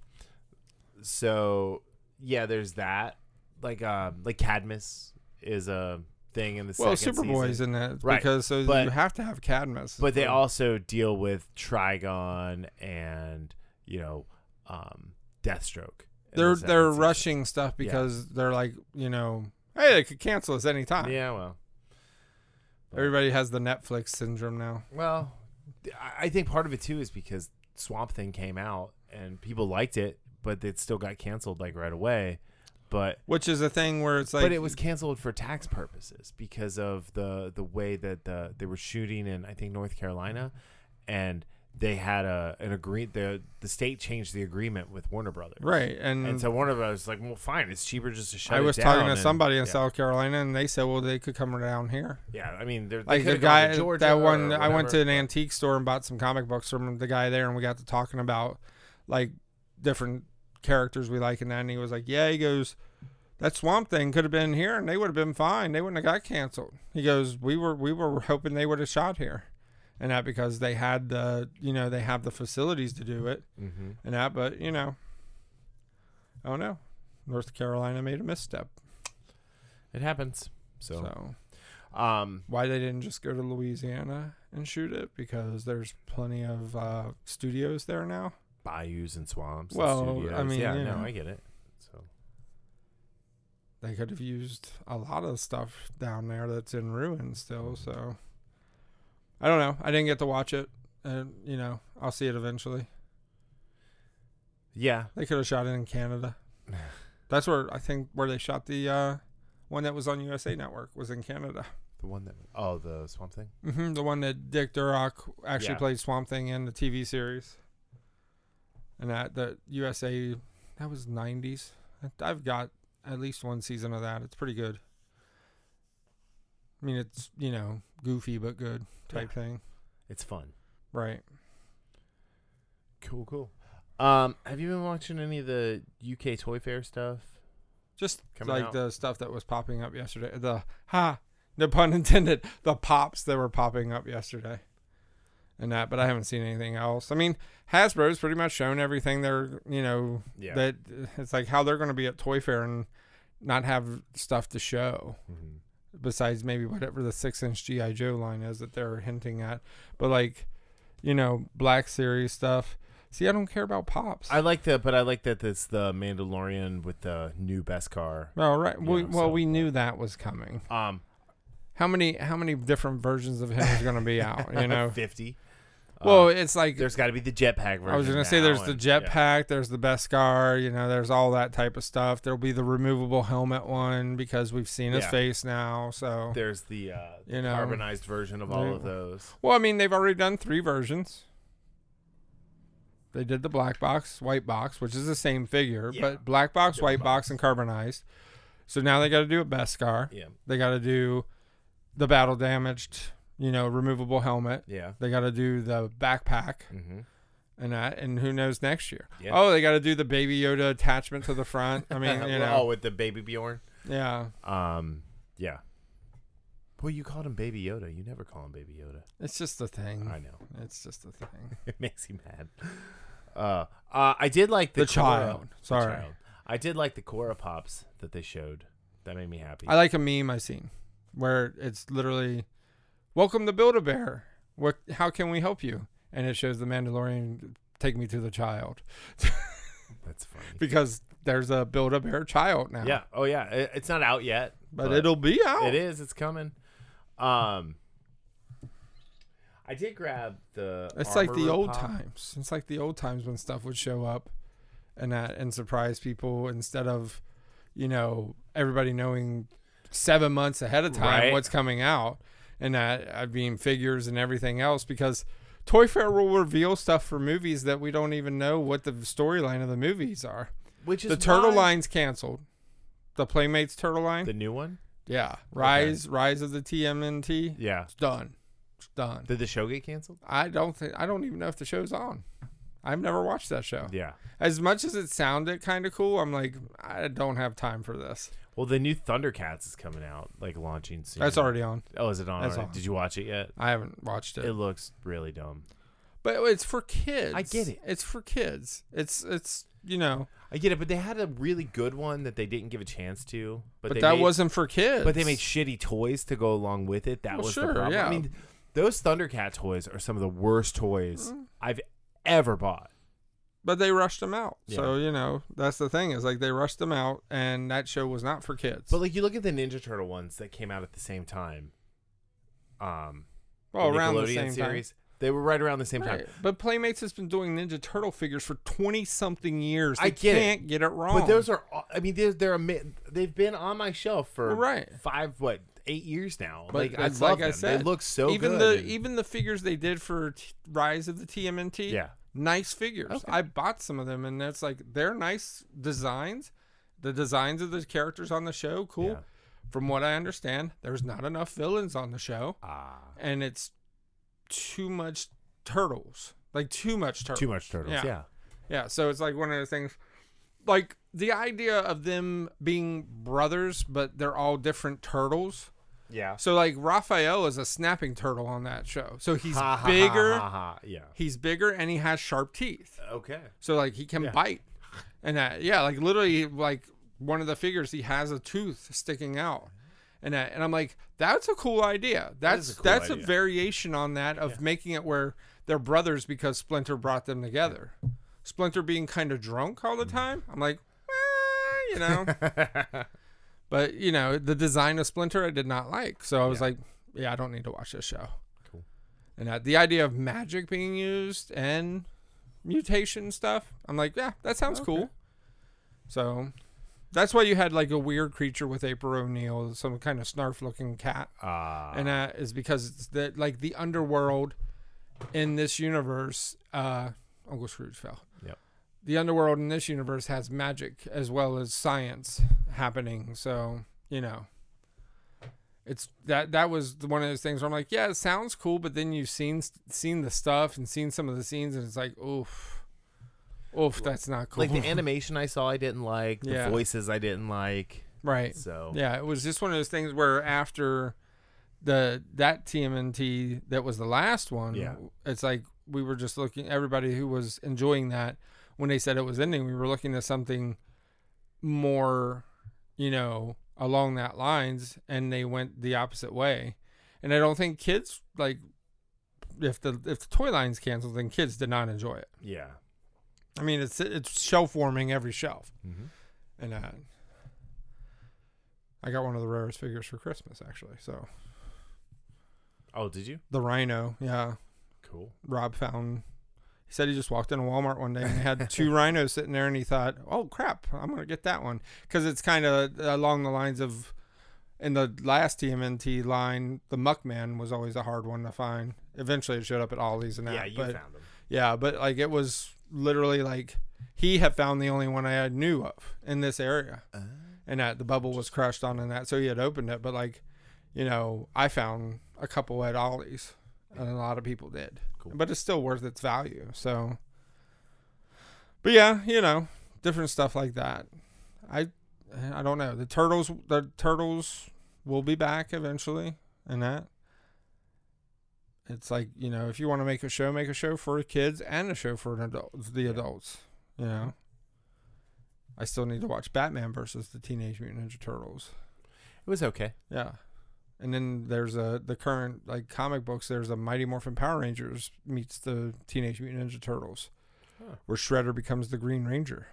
A: so yeah, there's that. Like, uh, like Cadmus is a thing in the
B: Well,
A: second
B: Superboy's
A: season.
B: in it
A: Right.
B: because so
A: But-
B: you have to have Cadmus.
A: But they also deal with Trigon and, you know, um, Deathstroke. in
B: they're
A: the second
B: they're
A: season.
B: rushing stuff because they're like, you know, hey, they could cancel us anytime.
A: Yeah, well.
B: Everybody has the Netflix syndrome now.
A: Well, I- I think part of it too is because Swamp Thing came out and people liked it, but it still got canceled like right away. But
B: Which is a thing where it's like,
A: but it was canceled for tax purposes because of the the way that the they were shooting in, I think, North Carolina, and they had a an agree the the state changed the agreement with Warner Brothers.
B: right. And,
A: And so Warner Brothers was like, well, fine, it's cheaper just to shut
B: I
A: it
B: was
A: down.
B: talking to
A: and-
B: somebody in
A: yeah.
B: South Carolina, and they said, well, they could come down here.
A: Yeah, I mean, they're, they
B: Like the
A: could've gone
B: guy,
A: to Georgia
B: that one,
A: or
B: I went to an
A: whatever,
B: antique store and bought some comic books from the guy there, and we got to talking about like different characters we like and that. And he was like, yeah, he goes, that Swamp Thing could have been here and they would have been fine. They wouldn't have got canceled. He goes, we were, we were hoping they would have shot here. And that because they had the, you know, they have the facilities to do it
A: but- Mhm.
B: and that, but you know, I don't know. North Carolina made a misstep.
A: It happens. So,
B: So
A: um,
B: why they didn't just go to Louisiana and shoot it? Because there's plenty of uh, studios there now.
A: bayous and swamps. and
B: Well,
A: studios.
B: I mean,
A: yeah,
B: you
A: no,
B: know.
A: I get it. So,
B: They could have used a lot of stuff down there that's in ruins still. So I don't know. I didn't get to watch it, and you know, I'll see it eventually.
A: yeah,
B: They could have shot it in Canada. That's where I think where they shot the uh, one that was on U S A Network was in Canada.
A: the one that oh the Swamp Thing.
B: hmm The one that Dick Durock actually
A: Yeah.
B: played Swamp Thing in the T V series. And that the U S A, that was nineties. I've got at least one season of that. It's pretty good. I mean, it's, you know, goofy but good type yeah. thing.
A: It's fun.
B: Right.
A: Cool, cool. Um, have you been watching any of the U K Toy Fair stuff?
B: Just like out? The stuff that was popping up yesterday. The, ha, no pun intended, the pops that were popping up yesterday. And that, but I haven't seen anything else. I mean, Hasbro's pretty much shown everything they're, you know, yeah. that it's like how they're going to be at Toy Fair and not have stuff to show. Mm-hmm. Besides maybe whatever the six-inch G I. Joe line is that they're hinting at. But, like, you know, Black Series stuff. See, I don't care about Pops.
A: I like that, but I like that it's the Mandalorian with the new Beskar.
B: Oh, right. We, know, well, so. we knew that was coming.
A: Um,
B: How many how many different versions of him is going to be out, you know?
A: fifty.
B: Well,
A: uh,
B: it's like...
A: There's got to be the jetpack version.
B: I was going to say there's and, the jetpack, yeah. there's the Beskar, you know, there's all that type of stuff. There'll be the removable helmet one because we've seen his yeah. face now, so...
A: There's the, uh,
B: you know,
A: carbonized version of all of those.
B: Well, I mean, they've already done three versions. They did the black box, white box, which is the same figure, yeah. but black box, Different white box. box, and carbonized. So now they got to do a Beskar.
A: Yeah.
B: They got to do the battle damaged, you know, removable helmet.
A: Yeah.
B: They got to do the backpack.
A: Mm-hmm.
B: And that, and who knows next year?
A: Yeah.
B: Oh, they got to do the Baby Yoda attachment to the front. I mean, you know.
A: Oh, with the Baby Bjorn.
B: Yeah.
A: Um. Yeah. Well, you called him Baby Yoda. You never call him Baby Yoda.
B: It's just a thing.
A: I know.
B: It's just a thing.
A: It makes you mad. Uh, uh, I did like the,
B: the child.
A: Korra,
B: Sorry,
A: the child. I did like the Korra pops that they showed. That made me happy.
B: I like a meme I seen where it's literally, "Welcome to Build-A-Bear. What? How can we help you?" And it shows the Mandalorian, "Take me to the child."
A: That's funny
B: because there's a Build-A-Bear child now.
A: Yeah. Oh yeah. It, it's not out yet,
B: but, but it'll be out.
A: It is. It's coming. Um. I did grab the.
B: It's like the old
A: pop.
B: times. It's like the old times when stuff would show up, and that and surprise people instead of, you know, everybody knowing seven months ahead of time
A: right.
B: what's coming out, and that I mean figures and everything else because Toy Fair will reveal stuff for movies that we don't even know what the storyline of the movies are.
A: Which is
B: the Turtle
A: why...
B: line's canceled. The Playmates Turtle line.
A: The new one.
B: Yeah, Rise, okay. Rise of the T M N T.
A: Yeah,
B: it's done. Done.
A: Did the show get canceled?
B: I don't think. I don't even know if the show's on. I've never watched that show.
A: Yeah.
B: As much as it sounded kind of cool, I'm like, I don't have time for this.
A: Well, the new Thundercats is coming out, like launching soon.
B: That's already on.
A: Oh, is it on?
B: That's
A: already?
B: on.
A: Did you watch it yet?
B: I haven't watched it.
A: It looks really dumb.
B: But it's for kids.
A: I get it.
B: It's for kids. It's it's you know.
A: I get it, but they had a really good one that they didn't give a chance to. But,
B: but
A: they
B: that
A: made,
B: wasn't for kids.
A: But they made shitty toys to go along with it. That
B: well,
A: was
B: sure,
A: the problem.
B: Yeah.
A: I mean. Those Thundercat toys are some of the worst toys mm. I've ever bought.
B: But they rushed them out.
A: Yeah.
B: So, you know, that's the thing is like they rushed them out and that show was not for kids.
A: But like you look at the Ninja Turtle ones that came out at the same time. Um,
B: well,
A: the
B: around
A: Nickelodeon
B: the same
A: series.
B: time.
A: They were right around the same
B: right.
A: time.
B: But Playmates has been doing Ninja Turtle figures for twenty-something years. They
A: I get
B: can't
A: it.
B: get it wrong.
A: But those are, I mean, they're, they're they've been on my shelf for
B: right.
A: five, what, eight years now.
B: But
A: like, I love
B: like
A: them.
B: I said,
A: they look so
B: even
A: good.
B: The,
A: and,
B: even the figures they did for T- Rise of the T M N T,
A: yeah.
B: nice figures.
A: Okay.
B: I bought some of them, and it's like they're nice designs. The designs of the characters on the show, cool.
A: Yeah.
B: From what I understand, there's not enough villains on the show,
A: ah.
B: and it's too much turtles, like too much turtles.
A: Too much turtles, yeah.
B: yeah. Yeah, so it's like one of the things, like the idea of them being brothers, but they're all different turtles.
A: Yeah.
B: So like Raphael is a snapping turtle on that show. So he's
A: ha, ha,
B: bigger.
A: Ha, ha, ha. Yeah.
B: He's bigger and he has sharp teeth.
A: Okay.
B: So like he can
A: yeah.
B: bite. And that, yeah, like literally like one of the figures he has a tooth sticking out. And that, and I'm like, that's a cool idea. That's that a cool that's idea. a variation on that of yeah. making it where they're brothers because Splinter brought them together. Yeah. Splinter being kind of drunk all the time. I'm like, eh, you know. But, you know, the design of Splinter I did not like. So I was yeah. like, yeah, I don't need to watch this show.
A: Cool.
B: And that, the idea of magic being used and mutation stuff, I'm like, yeah, that sounds okay. cool. So that's why you had like a weird creature with April O'Neil, some kind of snarf looking cat.
A: Uh,
B: and that is because it's the, like the underworld in this universe, uh, Uncle Scrooge fell.
A: Yep.
B: the underworld in this universe has magic as well as science happening. So, you know, it's that that was one of those things where I'm like, yeah, it sounds cool, but then you've seen seen the stuff and seen some of the scenes, and it's like, oof, oof, that's not cool.
A: Like the animation I saw, I didn't like. The
B: Yeah.
A: voices I didn't like.
B: Right.
A: So
B: Yeah, it was just one of those things where after the that T M N T that was the last one,
A: Yeah.
B: it's like we were just looking, everybody who was enjoying that, when they said it was ending, we were looking at something more, you know, along that lines, and they went the opposite way. And I don't think kids, like, if the if the toy line's canceled, then kids did not enjoy it.
A: Yeah.
B: I mean, it's it's shelf warming every shelf.
A: Mm-hmm.
B: And uh, I got one of the rarest figures for Christmas, actually. So
A: Oh, did you?
B: the Rhino, yeah.
A: Cool.
B: Rob found. He said he just walked into Walmart one day and they had two rhinos sitting there, and he thought, "Oh crap, I'm gonna get that one," because it's kind of along the lines of, in the last T M N T line, the Muckman was always a hard one to find. Eventually, it showed up at Aldi's and that.
A: Yeah, you
B: but,
A: found them.
B: Yeah, but like it was literally like he had found the only one I had knew of in this area,
A: Uh,
B: and that the bubble was crushed on and that, so he had opened it. But like, you know, I found a couple at Aldi's, and a lot of people did.
A: Cool.
B: But it's still worth its value. So, but yeah, you know, different stuff like that. I, I don't know. The turtles, the turtles will be back eventually, and that. It's like, you know, if you want to make a show, make a show for kids and a show for an adult, the adults. You know. I still need to watch Batman versus the Teenage Mutant Ninja Turtles.
A: It was okay.
B: Yeah. And then there's a the current like comic books. There's a Mighty Morphin Power Rangers meets the Teenage Mutant Ninja Turtles,
A: Huh.
B: where Shredder becomes the Green Ranger.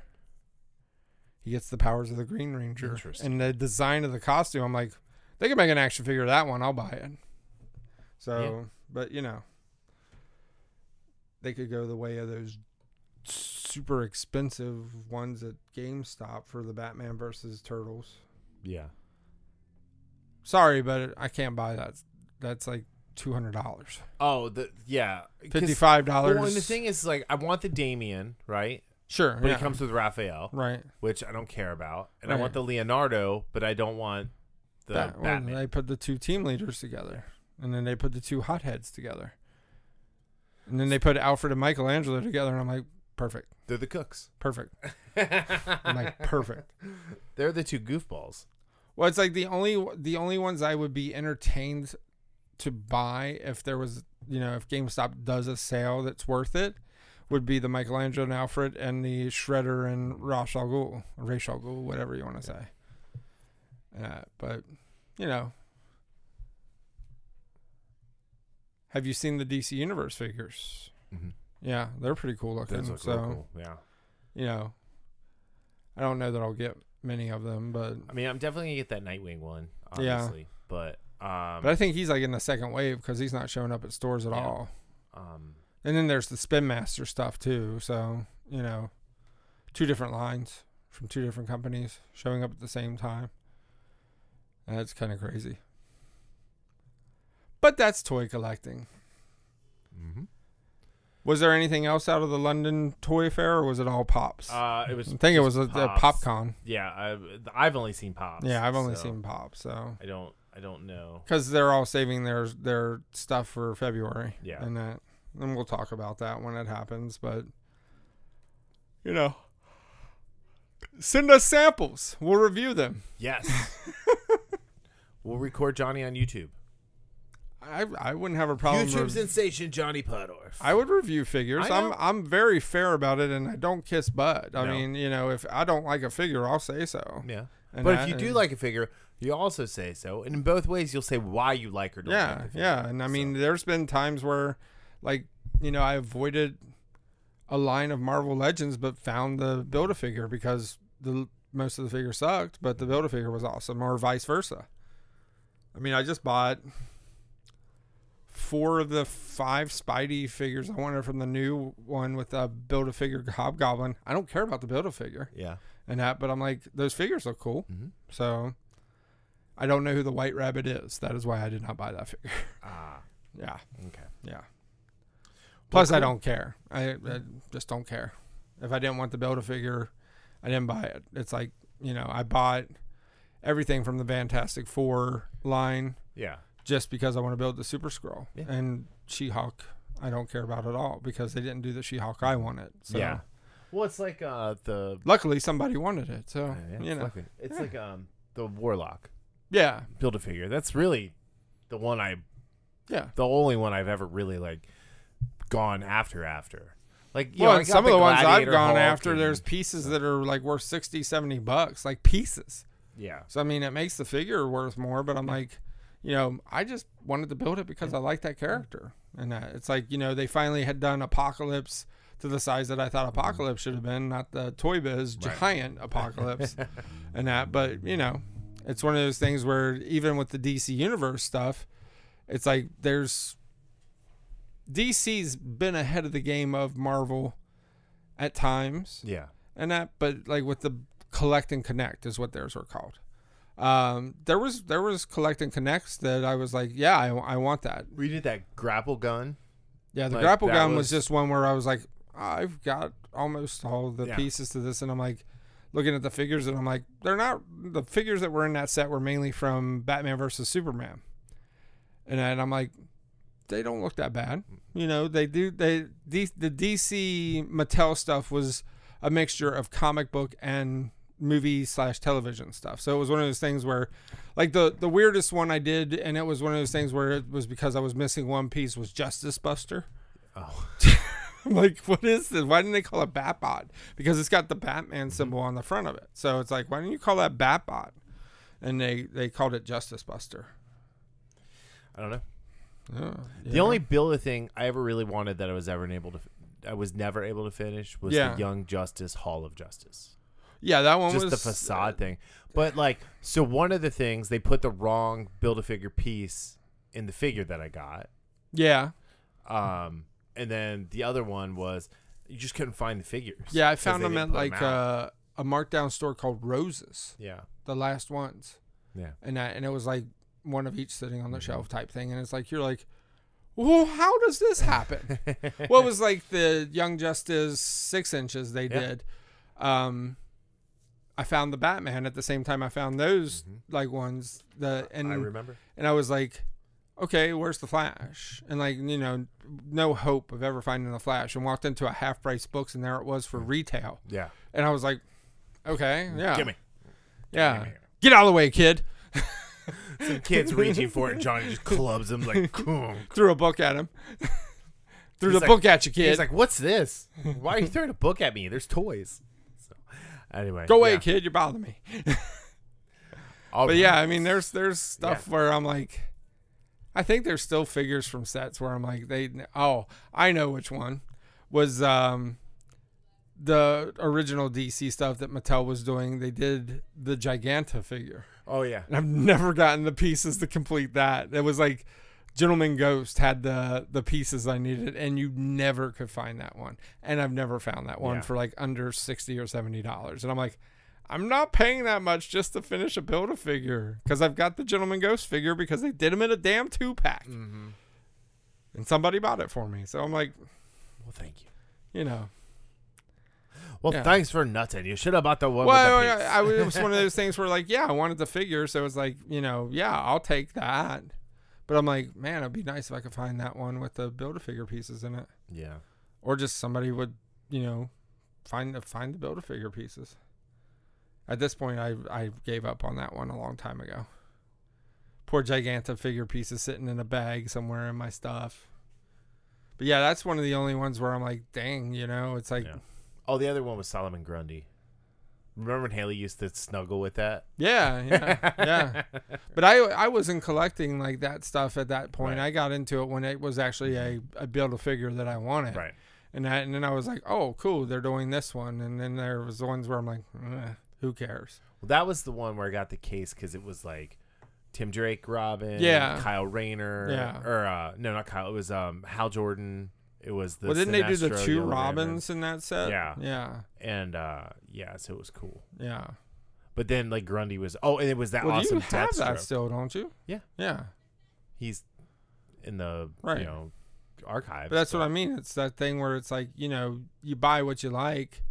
B: He gets the powers of the Green Ranger.
A: Interesting.
B: And the design of the costume, I'm like, they can make an action figure of that one. I'll buy it. So,
A: Yeah.
B: but you know, they could go the way of those super expensive ones at GameStop for the Batman versus Turtles.
A: Yeah.
B: Sorry, but I can't buy that. That's like two hundred dollars.
A: Oh, the yeah. 'Cause-
B: Fifty-five dollars.
A: Well, and the thing is, like, I want the Damien, right?
B: Sure,
A: But
B: yeah.
A: it comes with Raphael,
B: right.
A: which I don't care about, and I
B: Right.
A: want the Leonardo, but I don't want the
B: That, well,
A: Batman.
B: they put the two team leaders together, and then they put the two hotheads together, and then they put Alfred and Michelangelo together, and I'm like, perfect,
A: They're the cooks.
B: perfect. I'm like, perfect.
A: They're the two goofballs.
B: Well, it's like the only the only ones I would be entertained to buy if there was, you know, if GameStop does a sale that's worth it, would be the Michelangelo and Alfred and the Shredder and Ra's al Ghul, or Ra's al Ghul, whatever you want to say. Uh, but, you know, have you seen the D C Universe figures?
A: Mm-hmm.
B: Yeah, they're pretty cool looking.
A: Those look
B: so,
A: real cool. Yeah.
B: you know, I don't know that I'll get many of them, but
A: I mean, I'm definitely gonna get that Nightwing one,
B: Yeah.
A: obviously. But um,
B: but I think he's like in the second wave because he's not showing up at stores at
A: Yeah.
B: all.
A: um,
B: And then there's the Spin Master stuff too. So, you know, two different lines from two different companies showing up at the same time. And that's kind of crazy. But that's toy collecting.
A: mhm.
B: Was there anything else out of the London Toy Fair, or was it all Pops?
A: uh, it was.
B: I think it was
A: just
B: a, a
A: Pops.
B: PopCon.
A: Yeah, I, I've only seen Pops.
B: Yeah, I've only
A: so
B: seen Pops. So
A: I don't. I don't know.
B: because they're all saving their their stuff for February.
A: Yeah.
B: And that, and we'll talk about that when it happens. But you know, send us samples. We'll review them.
A: Yes. We'll record Johnny on YouTube.
B: I I wouldn't have a problem.
A: YouTube
B: rev-
A: sensation Johnny Puddorf.
B: I would review figures.
A: I
B: I'm
A: know.
B: I'm very fair about it, and I don't kiss butt. I
A: No.
B: mean, you know, if I don't like a figure, I'll say so.
A: Yeah.
B: And
A: But
B: that-
A: if you do
B: and-
A: like a figure, you also say so. And in both ways, you'll say why you like or don't like
B: yeah,
A: the figure.
B: yeah, and I mean,
A: So,
B: there's been times where, like, you know, I avoided a line of Marvel Legends, but found the Build-A-Figure because the most of the figure sucked, but the Build-A-Figure was awesome, or vice versa. I mean, I just bought four of the five Spidey figures I wanted from the new one with a Build-A-Figure Hobgoblin. I don't care about the Build-A-Figure
A: yeah.
B: and that, but I'm like, those figures look cool.
A: Mm-hmm.
B: So I don't know who the White Rabbit is. That is why I did not buy that figure.
A: Ah.
B: Yeah,
A: Okay.
B: yeah. Plus, I
A: cool.
B: don't care. I, I just don't care. If I didn't want the Build-A-Figure, I didn't buy it. It's like, you know, I bought everything from the Fantastic Four line
A: Yeah.
B: just because I want to build the Super Skrull.
A: Yeah.
B: And She-Hulk, I don't care about at all because they didn't do the She-Hulk I wanted. So.
A: Yeah. Well, it's like uh, the...
B: Luckily, somebody wanted it, so,
A: Uh, yeah,
B: you
A: it's
B: know.
A: like, it's
B: Yeah.
A: like um the Warlock
B: Yeah,
A: Build-A-Figure. That's really the one I...
B: yeah.
A: The only one I've ever really, like, gone after after. Like, you
B: Well,
A: know, I
B: and
A: got
B: some of the ones I've
A: Gladiator
B: gone
A: Hulk
B: after,
A: and-
B: there's pieces that are like worth sixty, seventy bucks, like pieces.
A: Yeah.
B: So, I mean, it makes the figure worth more, but I'm like, you know, I just wanted to build it because I like that character. And uh, it's like, you know, they finally had done Apocalypse to the size that I thought Apocalypse should have been, not the Toy Biz
A: Right.
B: giant Apocalypse and that. But, you know, it's one of those things where even with the D C Universe stuff, it's like there's D C's been ahead of the game of Marvel at times
A: Yeah.
B: and that, but like with the Collect and Connect is what theirs were called. Um, there was there was Collect and Connects that I was like, yeah, I, I want that.
A: We did that grapple gun.
B: Yeah, the
A: Like,
B: grapple
A: that
B: gun was,
A: was-
B: just one where I was like, I've got almost all the
A: Yeah.
B: pieces to this, and I'm like looking at the figures, and I'm like, they're not the figures that were in that set were mainly from Batman versus Superman, and then I'm like, they don't look that bad, you know. They do they the the D C Mattel stuff was a mixture of comic book and movie slash television stuff. So it was one of those things where, like the the weirdest one I did, and it was one of those things where it was because I was missing one piece, was Justice Buster.
A: Oh.
B: I'm like, what is this? Why didn't they call it Batbot? Because it's got the Batman symbol on the front of it. So it's like, why didn't you call that Batbot? And they, they called it Justice Buster.
A: I don't know.
B: Oh,
A: The only build a thing I ever really wanted that I was ever able to, I was never able to finish was
B: Yeah.
A: the Young Justice Hall of Justice.
B: yeah, that one
A: Just
B: was
A: the facade thing. But like, so one of the things, they put the wrong build a figure piece in the figure that I got.
B: Yeah,
A: Um, and then the other one was you just couldn't find the figures.
B: yeah. I
A: 'cause
B: found
A: they
B: them
A: didn't
B: at
A: put 'em
B: like
A: out.
B: uh, a markdown store called Roses,
A: yeah,
B: the last ones,
A: yeah.
B: and that, and it was like one of each sitting on the shelf type thing. And it's like you're like, well, how does this happen? What was like the Young Justice six inches they
A: Yeah.
B: did? Um, I found the Batman at the same time I found those
A: Mhm.
B: like ones. The and
A: I remember.
B: and I was like, okay, where's the Flash? And like, you know, no hope of ever finding the Flash. And walked into a half price books, and there it was for retail.
A: Yeah.
B: And I was like, okay, yeah,
A: Give me.
B: yeah,
A: Give me.
B: get out of the way, kid.
A: Some kid's reaching for it, and Johnny just clubs him like, "Coom."
B: Threw a book at him. Threw
A: He's
B: the
A: like-
B: book at you, kid.
A: He's like, "What's this? Why are you throwing a book at me? There's toys." So, anyway,
B: go away,
A: yeah.
B: kid. You're bothering me.
A: All
B: But
A: right.
B: yeah, I mean, there's there's stuff
A: Yeah.
B: where I'm like, I think there's still figures from sets where I'm like, they oh, I know which one was um the original D C stuff that Mattel was doing. They did the Giganta figure,
A: Oh yeah.
B: and I've never gotten the pieces to complete that. It was like Gentleman Ghost had the the pieces I needed, and you never could find that one. And I've never found that one
A: Yeah.
B: for like under sixty or seventy dollars. And I'm like, I'm not paying that much just to finish a build a figure because I've got the Gentleman Ghost figure because they did them in a damn two pack,
A: Mm-hmm.
B: and somebody bought it for me. So I'm like,
A: Well, thank you.
B: you know,
A: Well,
B: Yeah.
A: thanks for nutting. You should have bought the one
B: well,
A: with the
B: I,
A: piece.
B: I, it was one of those things where like, yeah, I wanted the figure, so it's like, you know, yeah, I'll take that. But I'm like, man, it'd be nice if I could find that one with the build a figure pieces in it.
A: yeah.
B: Or just somebody would, you know, find the find the build a figure pieces. At this point, I I gave up on that one a long time ago. Poor Giganta figure pieces sitting in a bag somewhere in my stuff. But yeah, that's one of the only ones where I'm like, dang, you know, it's like,
A: Yeah. Oh, the other one was Solomon Grundy. Remember when Haley used to snuggle with that?
B: yeah, yeah, yeah. But I I wasn't collecting like that stuff at that point.
A: Right.
B: I got into it when it was actually a, a build a figure that I wanted.
A: Right.
B: And that, and then I was like, oh, cool, they're doing this one. And then there was the ones where I'm like, eh, who cares?
A: Well, that was the one where I got the case because it was like Tim Drake, Robin,
B: Yeah.
A: Kyle Rayner,
B: Yeah.
A: or uh, no, not Kyle. It was um, Hal Jordan. It was the.
B: Well, didn't they do the
A: Sinestro,
B: two
A: Yellow
B: Robins in that set?
A: Yeah.
B: Yeah.
A: And uh, yeah, so it was cool.
B: Yeah.
A: But then like Grundy was. Oh, and it was that
B: Well,
A: awesome
B: you have that
A: Deathstroke.
B: still, don't you?
A: Yeah.
B: Yeah.
A: He's in the
B: Right.
A: you know archives.
B: But that's
A: but-
B: what I mean. It's that thing where it's like, you know, you buy what you like,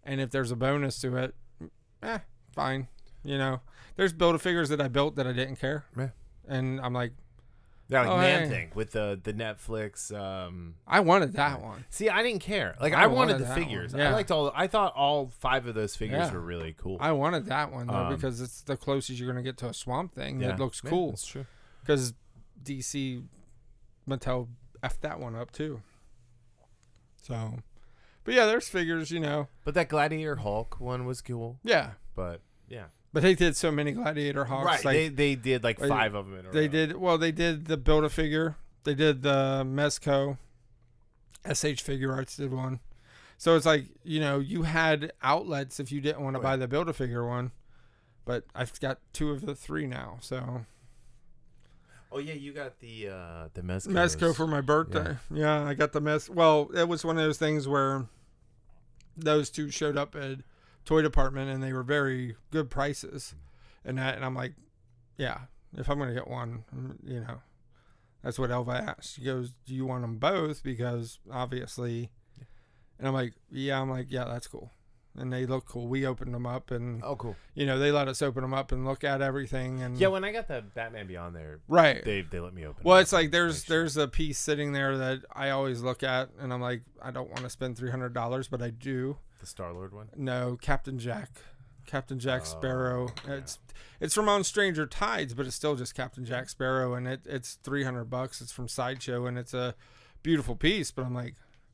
B: And if there's a bonus to it, eh, fine. You know, there's Build-A-Figures that I built that I didn't care.
A: Yeah.
B: And I'm like,
A: Yeah, like
B: oh,
A: Man
B: hey.
A: Thing with the the Netflix. Um,
B: I wanted that one.
A: see, I didn't care. Like
B: I
A: I, wanted,
B: wanted
A: the
B: that
A: figures.
B: one. Yeah.
A: I liked all. I thought all five of those figures
B: Yeah.
A: were really cool.
B: I wanted that one, though,
A: Um,
B: because it's the closest you're going to get to a Swamp Thing
A: yeah.
B: that looks
A: Yeah,
B: cool.
A: That's true.
B: Because D C, Mattel effed that one up, too. So, but yeah, there's figures, you know.
A: But that Gladiator Hulk one was cool.
B: Yeah.
A: But yeah,
B: But they did so many Gladiator Hawks.
A: right.
B: Like,
A: they they did like
B: like,
A: five of them in a
B: They
A: row.
B: did well. They did the Build-A-Figure. They did the Mezco. S H Figure Arts did one. So it's like, you know, you had outlets if you didn't want to
A: Oh,
B: buy
A: yeah.
B: the Build-A-Figure one. But I've got two of the three now. So
A: Oh yeah, you got the uh the Mezco.
B: Mezco for my birthday. Yeah, I got the Mez. Well, it was one of those things where those two showed up at Toy Department and they were very good prices. And that, and I'm like, yeah, if I'm going to get one, you know. That's what Elva asked. She goes, do you want them both? Because obviously, and I'm like, yeah, I'm like, yeah, that's cool. And they look cool. We opened them up and,
A: Oh cool.
B: you know, they let us open them up and look at everything. And
A: Yeah, when I got the Batman Beyond there,
B: right.
A: they they let me open.
B: Well,
A: it
B: it's
A: up
B: like
A: and
B: there's
A: make sure.
B: there's a piece sitting there that I always look at and I'm like, I don't want to spend three hundred dollars, but I do.
A: the Star Lord one.
B: No, Captain Jack. Captain Jack
A: Oh,
B: Sparrow.
A: yeah.
B: It's it's from on Stranger Tides, but it's still just Captain Jack Sparrow, and it it's three hundred bucks. It's from Sideshow, and it's a beautiful piece. But I'm like,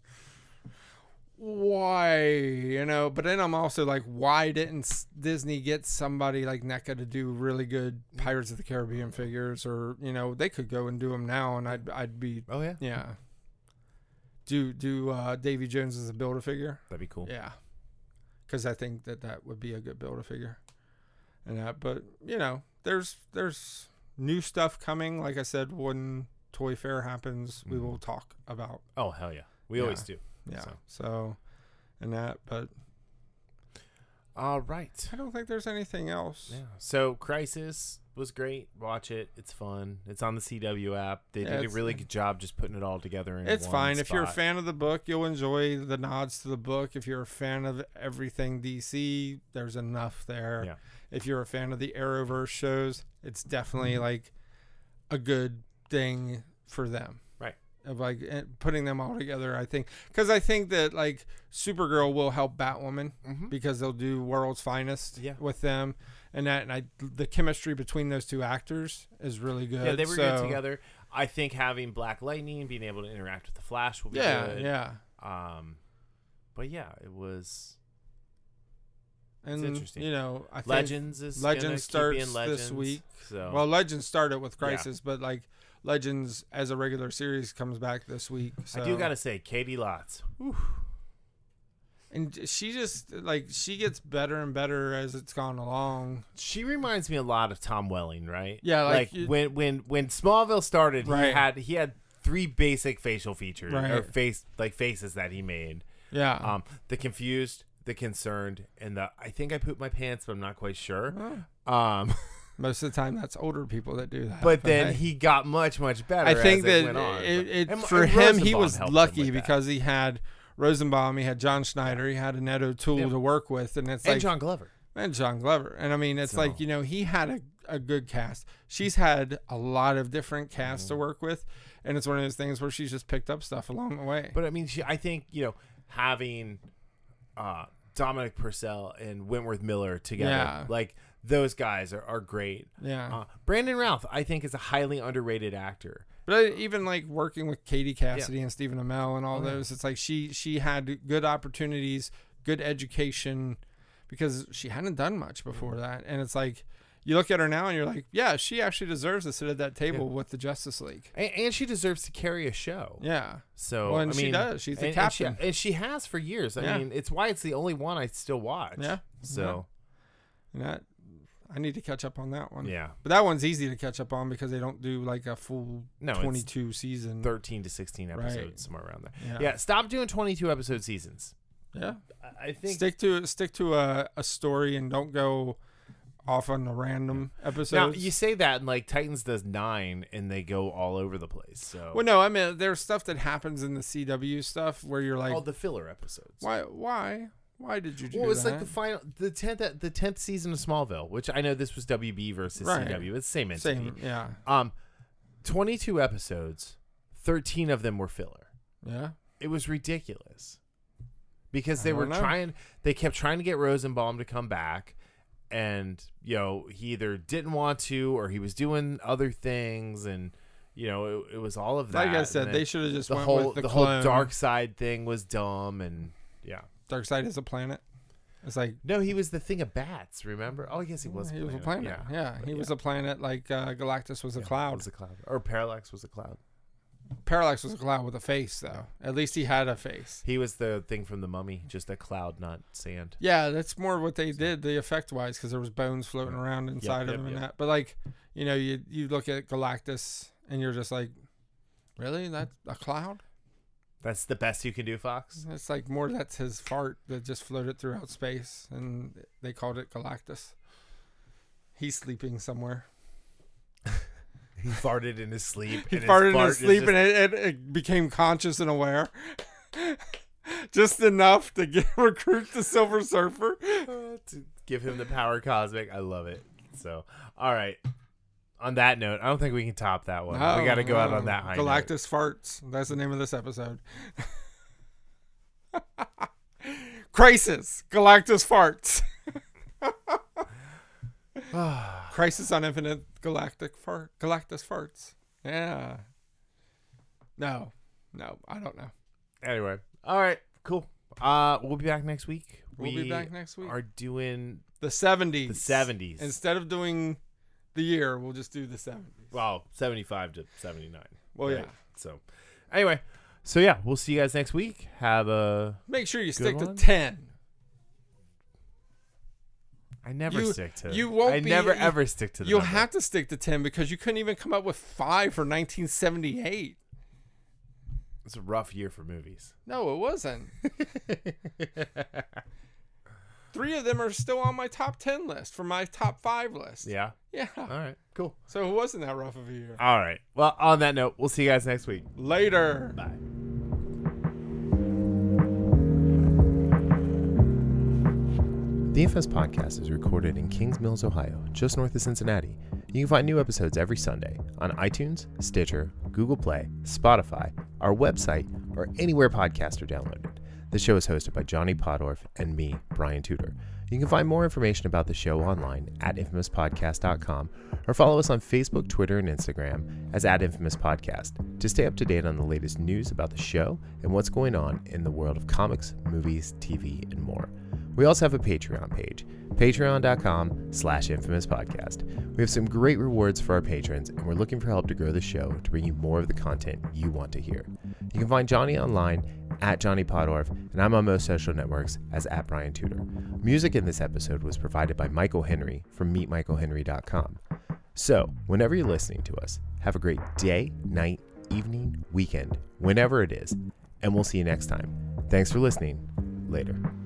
B: why, you know? But then I'm also like, why didn't S- Disney get somebody like NECA to do really good Pirates of the Caribbean figures, or you know, they could go and do them now, and I'd I'd be
A: Oh yeah,
B: yeah. Do do uh, Davy Jones as a Build-A-Figure?
A: that'd be cool.
B: Yeah, because I think that that would be a good Build-A-Figure, and that. But you know, there's there's new stuff coming. Like I said, when Toy Fair happens, we
A: Mhm.
B: will talk about.
A: Oh hell yeah, we
B: Yeah.
A: always do.
B: Yeah.
A: So.
B: So, and that. But
A: All right.
B: I don't think there's anything else.
A: Yeah. So Crisis was great. Watch it. It's fun. It's on the C W app. They
B: Yeah,
A: did a
B: it's-
A: really good job just putting it all together in
B: It's
A: one
B: fine. If you're a
A: spot.
B: fan of the book, you'll enjoy the nods to the book. If you're a fan of everything D C, there's enough there.
A: Yeah.
B: If you're a fan of the Arrowverse shows, it's definitely
A: Mhm.
B: like a good thing for them.
A: Right.
B: Of like eh, putting them all together, I think. Because I think that like Supergirl will help Batwoman
A: Mhm.
B: because they'll do World's Finest
A: Yeah.
B: with them. And that, and I, the chemistry between those two actors is really good.
A: Yeah, they were
B: So-
A: good together. I think having Black Lightning, being able to interact with the Flash will be
B: Yeah,
A: good.
B: yeah.
A: Um, but yeah, it was
B: And
A: interesting.
B: you know, I think
A: Legends is
B: Legends
A: gonna keep
B: starts
A: being Legends,
B: this week.
A: So
B: Well, Legends started with Crisis, but like Legends as a regular series comes back this week. So.
A: I do gotta say, Katie Lotz.
B: and she just like she gets better and better as it's gone along.
A: She reminds me a lot of Tom Welling, right?
B: Yeah, like
A: like,
B: you-
A: when when when Smallville started, he
B: Right.
A: had he had three basic facial features or
B: Right.
A: face like faces that he made.
B: Yeah.
A: Um, the confused, the concerned, and the I think I pooped my pants, but I'm not quite sure.
B: Oh.
A: Um,
B: Most of the time, that's older people that do that.
A: but then
B: hey,
A: he got much much better.
B: I think
A: as
B: that
A: it went on.
B: it, it,
A: And-
B: for
A: and
B: him, he
A: Rosenbaum
B: was
A: helped him
B: lucky
A: with that.
B: because he had Rosenbaum, he had John Schneider, he had Annette O'Toole
A: Yeah.
B: to work with, and it's
A: and
B: like
A: John Glover.
B: and John Glover. And I mean, it's
A: So-
B: like, you know, he had a, a good cast. She's had a lot of different casts to
A: Mhm.
B: work with. And it's one of those things where she's just picked up stuff along the way.
A: But I mean, she, I think you know having uh, Dominic Purcell and Wentworth Miller together,
B: Yeah.
A: like those guys are, are great.
B: yeah.
A: Uh, Brandon Routh, I think, is a highly underrated actor.
B: But I, even like working with Katie Cassidy and Stephen Amell and all
A: Oh, yeah.
B: those, it's like she, she had good opportunities, good education because she hadn't done much before that. And it's like, you look at her now and you're like, yeah, she actually deserves to sit at that table
A: Yeah.
B: with the Justice League.
A: And, and she deserves to carry a show.
B: Yeah.
A: So
B: Well, and
A: I
B: she
A: mean,
B: does. She's the
A: and,
B: captain.
A: and she, and she has for years. I
B: Yeah.
A: mean, it's why it's the only one I still watch.
B: Yeah.
A: So
B: And that, I need to catch up on that one.
A: yeah,
B: But that one's easy to catch up on because they don't do like a full
A: no, it's
B: twenty-two season.
A: thirteen to sixteen episodes,
B: Right.
A: somewhere around there.
B: Yeah.
A: Yeah, stop doing twenty-two episode seasons.
B: Yeah.
A: I- I think
B: Stick to stick to a, a story and don't go off on a random episode.
A: now you say that, and like Titans does nine, and they go all over the place. So
B: Well, no, I mean there's stuff that happens in the C W stuff where you're like,
A: all the filler episodes.
B: why, why, Why did you do
A: well, it's
B: that?
A: like the final, the tenth, the tenth season of Smallville, which I know this was W B versus
B: Right.
A: C W. It's the same entity.
B: Same, yeah.
A: Um, twenty-two episodes, thirteen of them were filler.
B: Yeah.
A: It was ridiculous because
B: I
A: they were
B: don't know.
A: trying. They kept trying to get Rosenbaum to come back, and you know he either didn't want to or he was doing other things, and you know it, it was all of that.
B: Like I
A: And
B: said,
A: then
B: they should have just
A: the
B: went
A: whole
B: with the,
A: the whole
B: clone.
A: dark side thing was dumb, and yeah.
B: Dark Side is a planet. It's like
A: No, he was the thing of bats. Remember? Oh, yes, he was.
B: he
A: a
B: was a
A: planet.
B: planet.
A: Yeah,
B: Yeah,
A: But
B: he was
A: yeah.
B: a planet like uh, Galactus was a
A: Yeah,
B: cloud.
A: Was a cloud, or Parallax was a cloud.
B: Parallax was a cloud with a face, though. At least he had a face.
A: He was the thing from the Mummy, just a cloud, not sand.
B: Yeah, that's more what they did, the effect wise, because there was bones floating around inside
A: yep,
B: of him and
A: yep.
B: that. But like, you know, you you look at Galactus and you're just like, really? That's a cloud?
A: That's the best you can do, Fox.
B: It's like more that's his fart that just floated throughout space, and they called it Galactus. He's sleeping somewhere.
A: He farted in his sleep.
B: He
A: and
B: farted in
A: fart
B: his
A: is
B: sleep
A: just-
B: and it, it, it became conscious and aware. Just enough to get recruit the Silver Surfer.
A: uh, to give him the power cosmic. I love it. So, all right. On that note, I don't think we can top that one. we got to go out on that high note.
B: Galactus farts. That's the name of this episode. Crisis. Galactus farts. Crisis on Infinite Galactic fart. Galactus farts. Yeah. No. No, I don't know.
A: Anyway, all right, cool. Uh, we'll be back next week.
B: We'll
A: we
B: be back next week.
A: Are doing
B: The seventies.
A: the seventies.
B: Instead of doing the year, we'll just do the seventies.
A: Well, seventy-five to seventy-nine.
B: Well,
A: right?
B: yeah.
A: So, anyway, so yeah, we'll see you guys next week. Have a.
B: Make sure you
A: Good
B: stick
A: one.
B: to ten.
A: I never
B: You-
A: stick to.
B: you won't
A: I
B: be-
A: never
B: you-
A: ever stick to. The
B: You'll
A: number.
B: have to stick to ten because you couldn't even come up with five for nineteen seventy-eight.
A: It's a rough year for movies.
B: No, it wasn't. Three of them are still on my top ten list for my top five list.
A: Yeah.
B: Yeah.
A: All right. Cool.
B: So it wasn't that rough of a year.
A: All right. Well, on that note, we'll see you guys next week.
B: Later.
A: Bye. The Infamous Podcast is recorded in Kings Mills, Ohio, just north of Cincinnati. You can find new episodes every Sunday on iTunes, Stitcher, Google Play, Spotify, our website, or anywhere podcasts are downloaded. The show is hosted by Johnny Podorf and me, Brian Tudor. You can find more information about the show online at infamous podcast dot com or follow us on Facebook, Twitter, and Instagram as at Infamous Podcast to stay up to date on the latest news about the show and what's going on in the world of comics, movies, T V, and more. We also have a Patreon page, patreon dot com slash infamous podcast. We have some great rewards for our patrons, and we're looking for help to grow the show to bring you more of the content you want to hear. You can find Johnny online at Johnny Podorf, and I'm on most social networks as at Brian Tudor. Music in this episode was provided by Michael Henry from meet michael henry dot com. So, whenever you're listening to us, have a great day, night, evening, weekend, whenever it is, and we'll see you next time. Thanks for listening. Later.